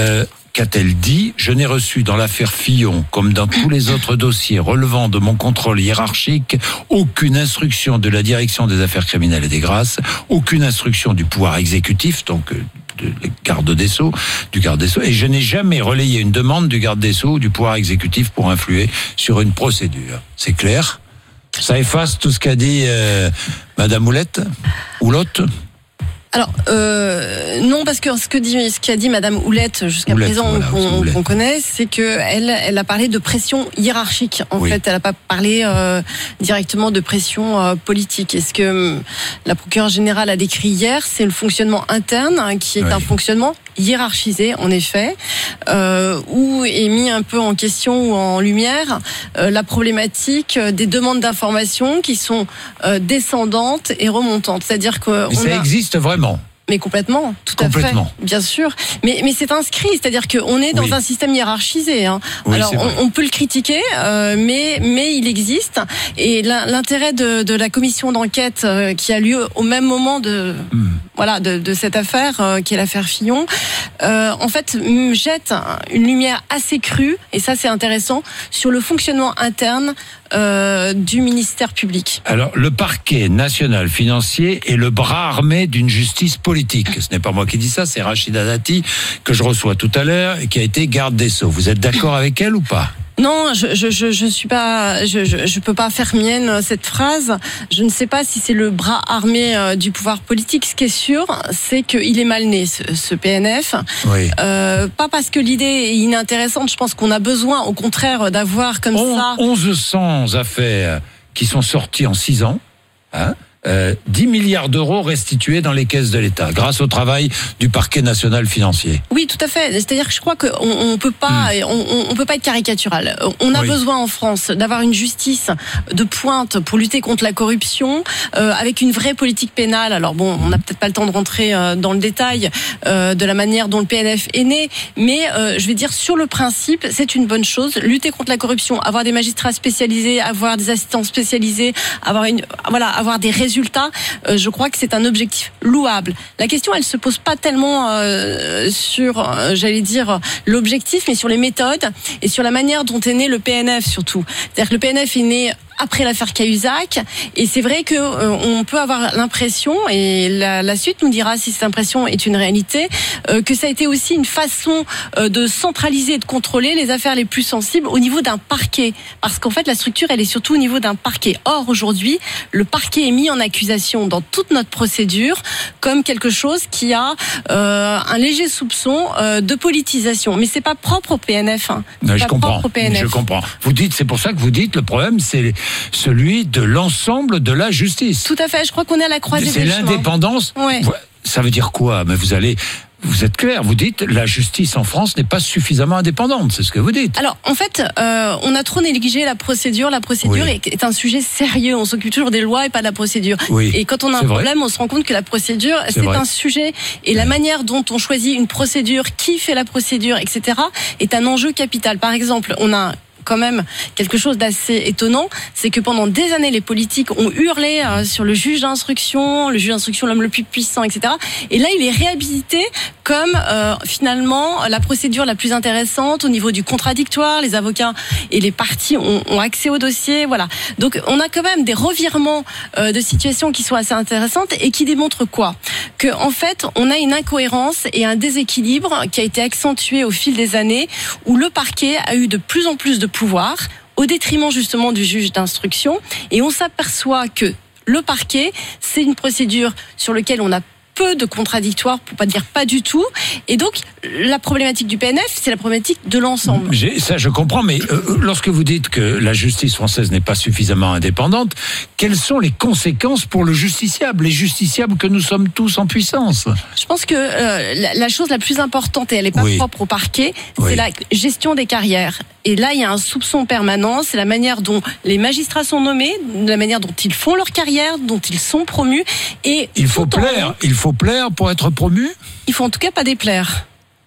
Qu'a-t-elle dit ? Je n'ai reçu dans l'affaire Fillon, comme dans tous les autres dossiers relevant de mon contrôle hiérarchique, aucune instruction de la direction des affaires criminelles et des grâces, aucune instruction du pouvoir exécutif, donc de garde des Sceaux, du garde des Sceaux, et je n'ai jamais relayé une demande du garde des Sceaux ou du pouvoir exécutif pour influer sur une procédure. C'est clair ? Ça efface tout ce qu'a dit euh, Madame Oulette ou l'autre ? Alors euh, non, parce que ce que dit, ce qu'a dit Madame Oulette jusqu'à Oulette, présent, voilà, qu'on, qu'on connaît, c'est que elle, elle a parlé de pression hiérarchique. En oui. fait, elle n'a pas parlé euh, directement de pression euh, politique. Et ce que euh, la procureure générale a décrit hier, c'est le fonctionnement interne, hein, qui est oui. un fonctionnement hiérarchisé, en effet, euh, où est mis un peu en question ou en lumière euh, la problématique des demandes d'information qui sont euh, descendantes et remontantes. C'est-à-dire que mais ça a... existe vraiment. Mais complètement, tout complètement. à fait, bien sûr. Mais mais c'est inscrit, c'est-à-dire qu'on est dans oui. un système hiérarchisé. Hein. Oui, Alors on, on peut le critiquer, euh, mais mais il existe. Et l'intérêt de, de la commission d'enquête euh, qui a lieu au même moment de mm. voilà de, de cette affaire euh, qui est l'affaire Fillon, euh, en fait jette une lumière assez crue, et ça c'est intéressant, sur le fonctionnement interne Euh, du ministère public. Alors, le parquet national financier est le bras armé d'une justice politique. Ce n'est pas moi qui dis ça, c'est Rachida Dati, que je reçois tout à l'heure, et qui a été garde des Sceaux. Vous êtes d'accord avec elle ou pas ? Non, je je je, je suis pas, je, je je peux pas faire mienne cette phrase. Je ne sais pas si c'est le bras armé euh, du pouvoir politique. Ce qui est sûr, c'est qu'il est mal né, ce, ce P N F. Oui. Euh, pas parce que l'idée est inintéressante. Je pense qu'on a besoin, au contraire, d'avoir comme On, ça onze cents affaires qui sont sorties en six ans. Hein. Euh, dix milliards d'euros restitués dans les caisses de l'État grâce au travail du parquet national financier. Oui, tout à fait. C'est-à-dire que je crois qu'on on peut pas, mmh. on, on peut pas être caricatural. On a oui. besoin en France d'avoir une justice de pointe pour lutter contre la corruption, euh, avec une vraie politique pénale. Alors bon, on n'a peut-être pas le temps de rentrer euh, dans le détail euh, de la manière dont le P N F est né, mais euh, je vais dire sur le principe, c'est une bonne chose. Lutter contre la corruption, avoir des magistrats spécialisés, avoir des assistants spécialisés, avoir une, voilà, avoir des résultats. Résultat, euh, je crois que c'est un objectif louable. La question, elle se pose pas tellement euh, sur, euh, j'allais dire, l'objectif, mais sur les méthodes et sur la manière dont est né le P N F surtout. C'est-à-dire que le P N F est né après l'affaire Cahuzac, et c'est vrai que euh, on peut avoir l'impression, et la, la suite nous dira si cette impression est une réalité, euh, que ça a été aussi une façon euh, de centraliser et de contrôler les affaires les plus sensibles au niveau d'un parquet, parce qu'en fait la structure elle est surtout au niveau d'un parquet. Or aujourd'hui, le parquet est mis en accusation dans toute notre procédure comme quelque chose qui a euh, un léger soupçon euh, de politisation, mais c'est pas propre au P N F. Hein. Non, je pas comprends. Au P N F. Je comprends. Vous dites, c'est pour ça que vous dites le problème, c'est celui de l'ensemble de la justice. Tout à fait, je crois qu'on est à la croisée des chemins. C'est l'indépendance. Ouais. Ça veut dire quoi ? Mais vous allez... Vous êtes clair, vous dites la justice en France n'est pas suffisamment indépendante, c'est ce que vous dites. Alors en fait, euh, on a trop négligé la procédure. La procédure oui. est, est un sujet sérieux. On s'occupe toujours des lois et pas de la procédure. Oui, et quand on a un problème, vrai. on se rend compte que la procédure c'est, c'est un sujet, et la manière dont on choisit une procédure, qui fait la procédure, et cetera est un enjeu capital. Par exemple, on a quand même quelque chose d'assez étonnant, c'est que pendant des années, les politiques ont hurlé euh, sur le juge d'instruction, le juge d'instruction, l'homme le plus puissant, et cetera. Et là, il est réhabilité comme euh, finalement la procédure la plus intéressante au niveau du contradictoire. Les avocats et les parties ont, ont accès au dossier, voilà. Donc, on a quand même des revirements euh, de situation qui sont assez intéressantes et qui démontrent quoi ? Que en fait, on a une incohérence et un déséquilibre qui a été accentué au fil des années, où le parquet a eu de plus en plus de pouvoir au détriment justement du juge d'instruction, et on s'aperçoit que le parquet, c'est une procédure sur laquelle on a peu de contradictoires, pour pas dire pas du tout, et donc la problématique du P N F, c'est la problématique de l'ensemble. J'ai, ça je comprends, mais euh, lorsque vous dites que la justice française n'est pas suffisamment indépendante, quelles sont les conséquences pour le justiciable, les justiciables que nous sommes tous en puissance ? Je pense que euh, la, la chose la plus importante, et elle n'est pas oui. propre au parquet, c'est oui. la gestion des carrières. Et là, il y a un soupçon permanent, c'est la manière dont les magistrats sont nommés, la manière dont ils font leur carrière, dont ils sont promus. Et il faut plaire, en... il faut plaire pour être promu ? Il faut en tout cas pas déplaire.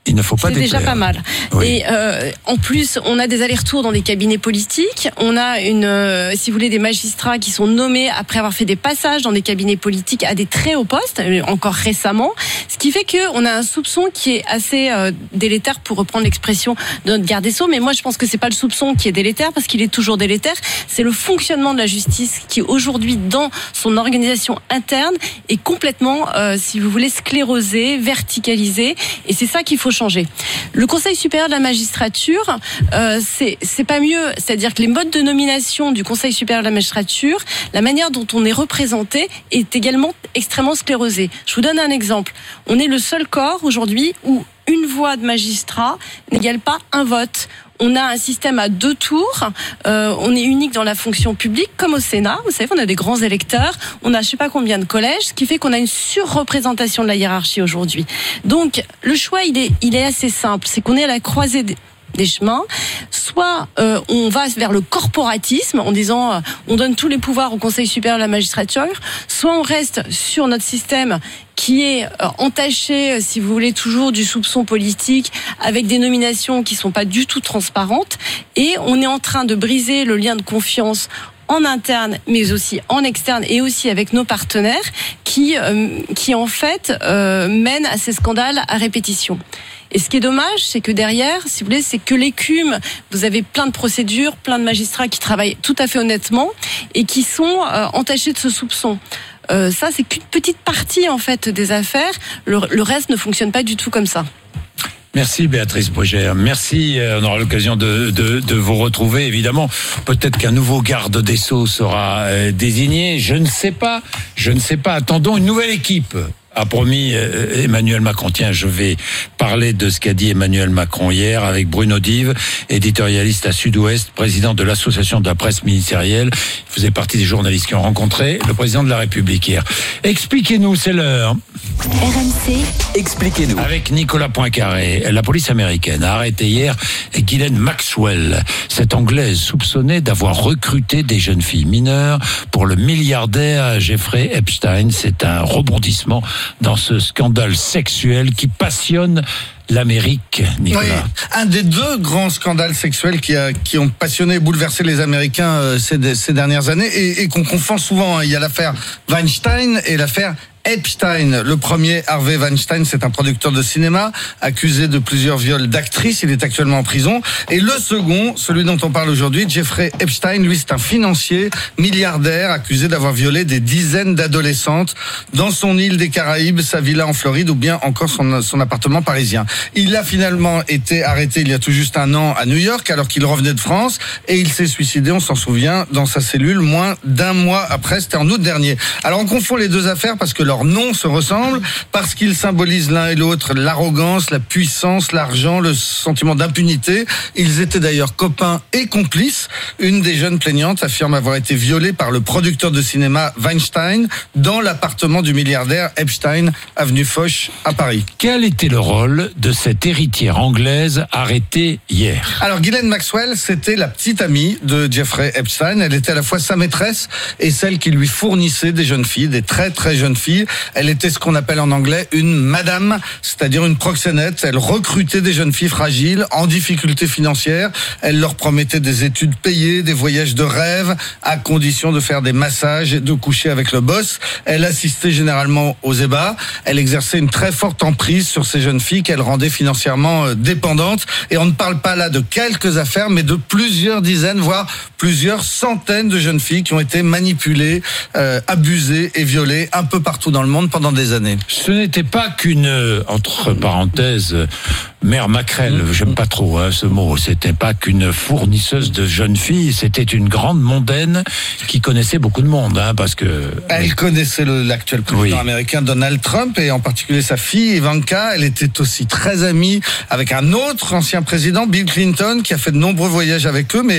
Il ne faut pas C'est déplaire. déjà pas mal. Oui. Et euh, en plus, on a des allers-retours dans des cabinets politiques. On a une, euh, si vous voulez, des magistrats qui sont nommés après avoir fait des passages dans des cabinets politiques à des très hauts postes, encore récemment. Ce qui fait qu'on a un soupçon qui est assez euh, délétère, pour reprendre l'expression de notre garde des Sceaux. Mais moi, je pense que c'est pas le soupçon qui est délétère, parce qu'il est toujours délétère. C'est le fonctionnement de la justice qui, aujourd'hui, dans son organisation interne, est complètement, euh, si vous voulez, sclérosé, verticalisé. Et c'est ça qu'il faut changer. Le Conseil supérieur de la magistrature, euh, c'est c'est pas mieux. C'est-à-dire que les modes de nomination du Conseil supérieur de la magistrature, la manière dont on est représenté, est également extrêmement sclérosée. Je vous donne un exemple. On est le seul corps aujourd'hui où une voix de magistrat n'égale pas un vote. On a un système à deux tours. Euh, on est unique dans la fonction publique, comme au Sénat. Vous savez, on a des grands électeurs. On a je sais pas combien de collèges, ce qui fait qu'on a une surreprésentation de la hiérarchie aujourd'hui. Donc, le choix, il est, il est assez simple. C'est qu'on est à la croisée des des chemins. Soit euh, on va vers le corporatisme en disant euh, on donne tous les pouvoirs au Conseil supérieur de la magistrature, soit on reste sur notre système qui est euh, entaché, si vous voulez, toujours du soupçon politique, avec des nominations qui sont pas du tout transparentes, et on est en train de briser le lien de confiance en interne, mais aussi en externe, et aussi avec nos partenaires, qui, euh, qui en fait euh, mènent à ces scandales à répétition. Et ce qui est dommage, c'est que derrière, si vous voulez, c'est que l'écume. Vous avez plein de procédures, plein de magistrats qui travaillent tout à fait honnêtement et qui sont euh, entachés de ce soupçon. Euh, ça, c'est qu'une petite partie en fait des affaires. Le, le reste ne fonctionne pas du tout comme ça. Merci Béatrice Brugère, merci, on aura l'occasion de, de, de vous retrouver évidemment, peut-être qu'un nouveau garde des Sceaux sera euh, désigné, je ne sais pas, je ne sais pas, attendons une nouvelle équipe. A promis euh, Emmanuel Macron. Tiens, je vais parler de ce qu'a dit Emmanuel Macron hier avec Bruno Dive, éditorialiste à Sud-Ouest, président de l'association de la presse ministérielle. Il faisait partie des journalistes qui ont rencontré le président de la République hier. Expliquez-nous, c'est l'heure. R M C, expliquez-nous. Avec Nicolas Poincaré, la police américaine a arrêté hier Ghislaine Maxwell, cette Anglaise soupçonnée d'avoir recruté des jeunes filles mineures pour le milliardaire Jeffrey Epstein. C'est un rebondissement dans ce scandale sexuel qui passionne l'Amérique, Nicolas. Oui, un des deux grands scandales sexuels qui, a, qui ont passionné et bouleversé les Américains euh, ces, ces dernières années et, et qu'on confond souvent. Hein. Il y a l'affaire Weinstein et l'affaire Epstein. Le premier, Harvey Weinstein, c'est un producteur de cinéma accusé de plusieurs viols d'actrices. Il est actuellement en prison. Et le second, celui dont on parle aujourd'hui, Jeffrey Epstein, lui, c'est un financier milliardaire accusé d'avoir violé des dizaines d'adolescentes dans son île des Caraïbes, sa villa en Floride ou bien encore son, son appartement parisien. Il a finalement été arrêté il y a tout juste un an à New York alors qu'il revenait de France et il s'est suicidé, on s'en souvient, dans sa cellule moins d'un mois après. C'était en août dernier. Alors on confond les deux affaires parce que leur leurs noms se ressemblent, parce qu'ils symbolisent l'un et l'autre l'arrogance, la puissance, l'argent, le sentiment d'impunité. Ils étaient d'ailleurs copains et complices. Une des jeunes plaignantes affirme avoir été violée par le producteur de cinéma Weinstein dans l'appartement du milliardaire Epstein, avenue Foch à Paris. Quel était le rôle de cette héritière anglaise arrêtée hier? Alors Ghislaine Maxwell, c'était la petite amie de Jeffrey Epstein. Elle était à la fois sa maîtresse et celle qui lui fournissait des jeunes filles, des très très jeunes filles. Elle était ce qu'on appelle en anglais une madame, c'est-à-dire une proxénète. Elle recrutait des jeunes filles fragiles, en difficulté financière. Elle leur promettait des études payées, des voyages de rêve, à condition de faire des massages et de coucher avec le boss. Elle assistait généralement aux ébats. Elle exerçait une très forte emprise sur ces jeunes filles qu'elle rendait financièrement dépendantes. Et on ne parle pas là de quelques affaires, mais de plusieurs dizaines, voire plusieurs centaines de jeunes filles qui ont été manipulées, euh, abusées et violées un peu partout dans le monde pendant des années. Ce n'était pas qu'une, entre parenthèses, mère maquerelle, mmh. j'aime pas trop hein, ce mot, c'était pas qu'une fournisseuse de jeunes filles, c'était une grande mondaine qui connaissait beaucoup de monde, hein, parce que... Elle oui. connaissait le, l'actuel président oui. américain Donald Trump, et en particulier sa fille Ivanka. Elle était aussi très amie avec un autre ancien président, Bill Clinton, qui a fait de nombreux voyages avec eux, mais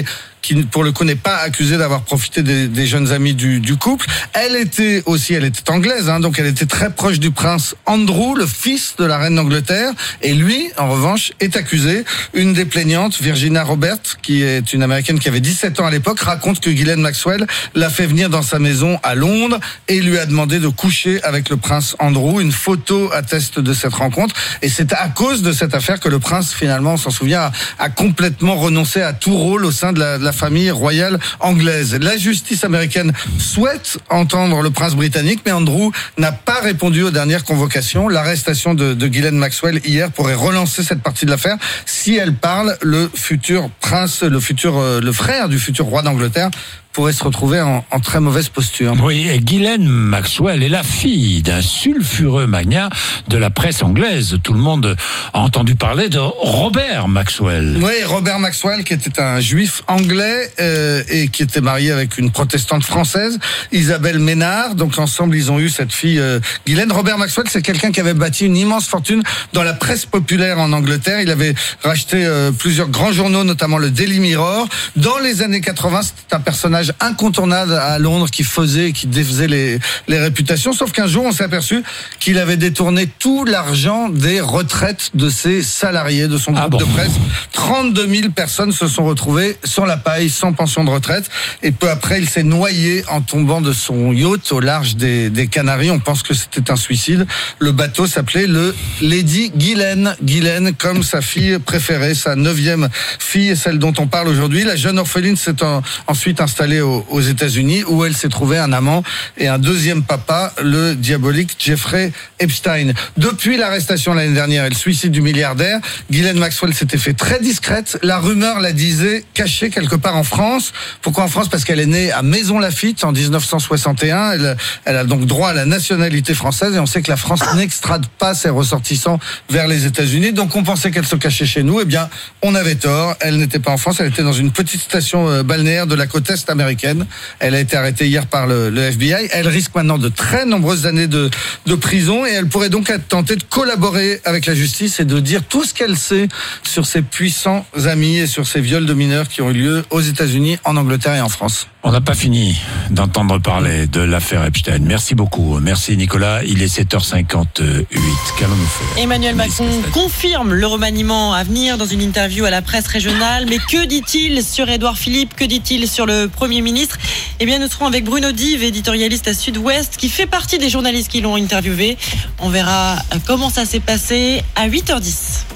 qui pour le coup n'est pas accusée d'avoir profité des, des jeunes amis du, du couple. Elle était aussi, elle était anglaise, hein, donc elle était très proche du prince Andrew, le fils de la reine d'Angleterre. Et lui, en revanche, est accusé. Une des plaignantes, Virginia Roberts, qui est une américaine qui avait dix-sept ans à l'époque, raconte que Ghislaine Maxwell l'a fait venir dans sa maison à Londres et lui a demandé de coucher avec le prince Andrew. Une photo atteste de cette rencontre. Et c'est à cause de cette affaire que le prince, finalement, on s'en souvient, a, a complètement renoncé à tout rôle au sein de la, de la famille royale anglaise. La justice américaine souhaite entendre le prince britannique, mais Andrew n'a pas répondu aux dernières convocations. L'arrestation de, de Ghislaine Maxwell hier pourrait relancer cette partie de l'affaire. Si elle parle, le futur prince, le futur, euh, le frère du futur roi d'Angleterre pourrait se retrouver en, en très mauvaise posture. Oui, et Ghislaine Maxwell est la fille d'un sulfureux magnat de la presse anglaise. Tout le monde a entendu parler de Robert Maxwell. Oui, Robert Maxwell, qui était un juif anglais euh, et qui était marié avec une protestante française, Isabelle Ménard. Donc ensemble, ils ont eu cette fille euh, Ghislaine. Robert Maxwell, c'est quelqu'un qui avait bâti une immense fortune dans la presse populaire en Angleterre. Il avait racheté euh, plusieurs grands journaux, notamment le Daily Mirror. Dans les années quatre-vingts, c'était un personnage incontournable à Londres qui faisait, qui défaisait les, les réputations. Sauf qu'un jour, on s'est aperçu qu'il avait détourné tout l'argent des retraites de ses salariés, de son groupe ah bon. de presse. trente-deux mille personnes se sont retrouvées sur la paille, sans pension de retraite. Et peu après, il s'est noyé en tombant de son yacht au large des, des Canaries. On pense que c'était un suicide. Le bateau s'appelait le Lady Ghislaine. Ghislaine, comme sa fille préférée, sa neuvième fille, celle dont on parle aujourd'hui. La jeune orpheline s'est en, ensuite installée aux, aux États-Unis, où elle s'est trouvée un amant et un deuxième papa, le diabolique Jeffrey Epstein. Depuis l'arrestation l'année dernière et le suicide du milliardaire, Ghislaine Maxwell s'était fait très discrète. La rumeur la disait cachée quelque part en France. Pourquoi en France? Parce qu'elle est née à Maisons-Laffitte en dix-neuf cent soixante et un. Elle, elle a donc droit à la nationalité française et on sait que la France n'extrade pas ses ressortissants vers les États-Unis. Donc on pensait qu'elle se cachait chez nous. Eh bien, on avait tort. Elle n'était pas en France. Elle était dans une petite station balnéaire de la côte est américaine. Elle a été arrêtée hier par le, le F B I. Elle risque maintenant de très nombreuses années de, de prison et elle pourrait donc être tentée de collaborer avec la justice et de dire tout ce qu'elle sait sur ses puissants amis et sur ces viols de mineurs qui ont eu lieu aux États-Unis, en Angleterre et en France. On n'a pas fini d'entendre parler de l'affaire Epstein. Merci beaucoup. Merci Nicolas. Il est sept heures cinquante-huit. Qu'allons-nous faire? Emmanuel Macron confirme le remaniement à venir dans une interview à la presse régionale. Mais que dit-il sur Édouard Philippe? Que dit-il sur le Premier ministre? Eh bien, nous serons avec Bruno Dive, éditorialiste à Sud-Ouest, qui fait partie des journalistes qui l'ont interviewé. On verra comment ça s'est passé à huit heures dix.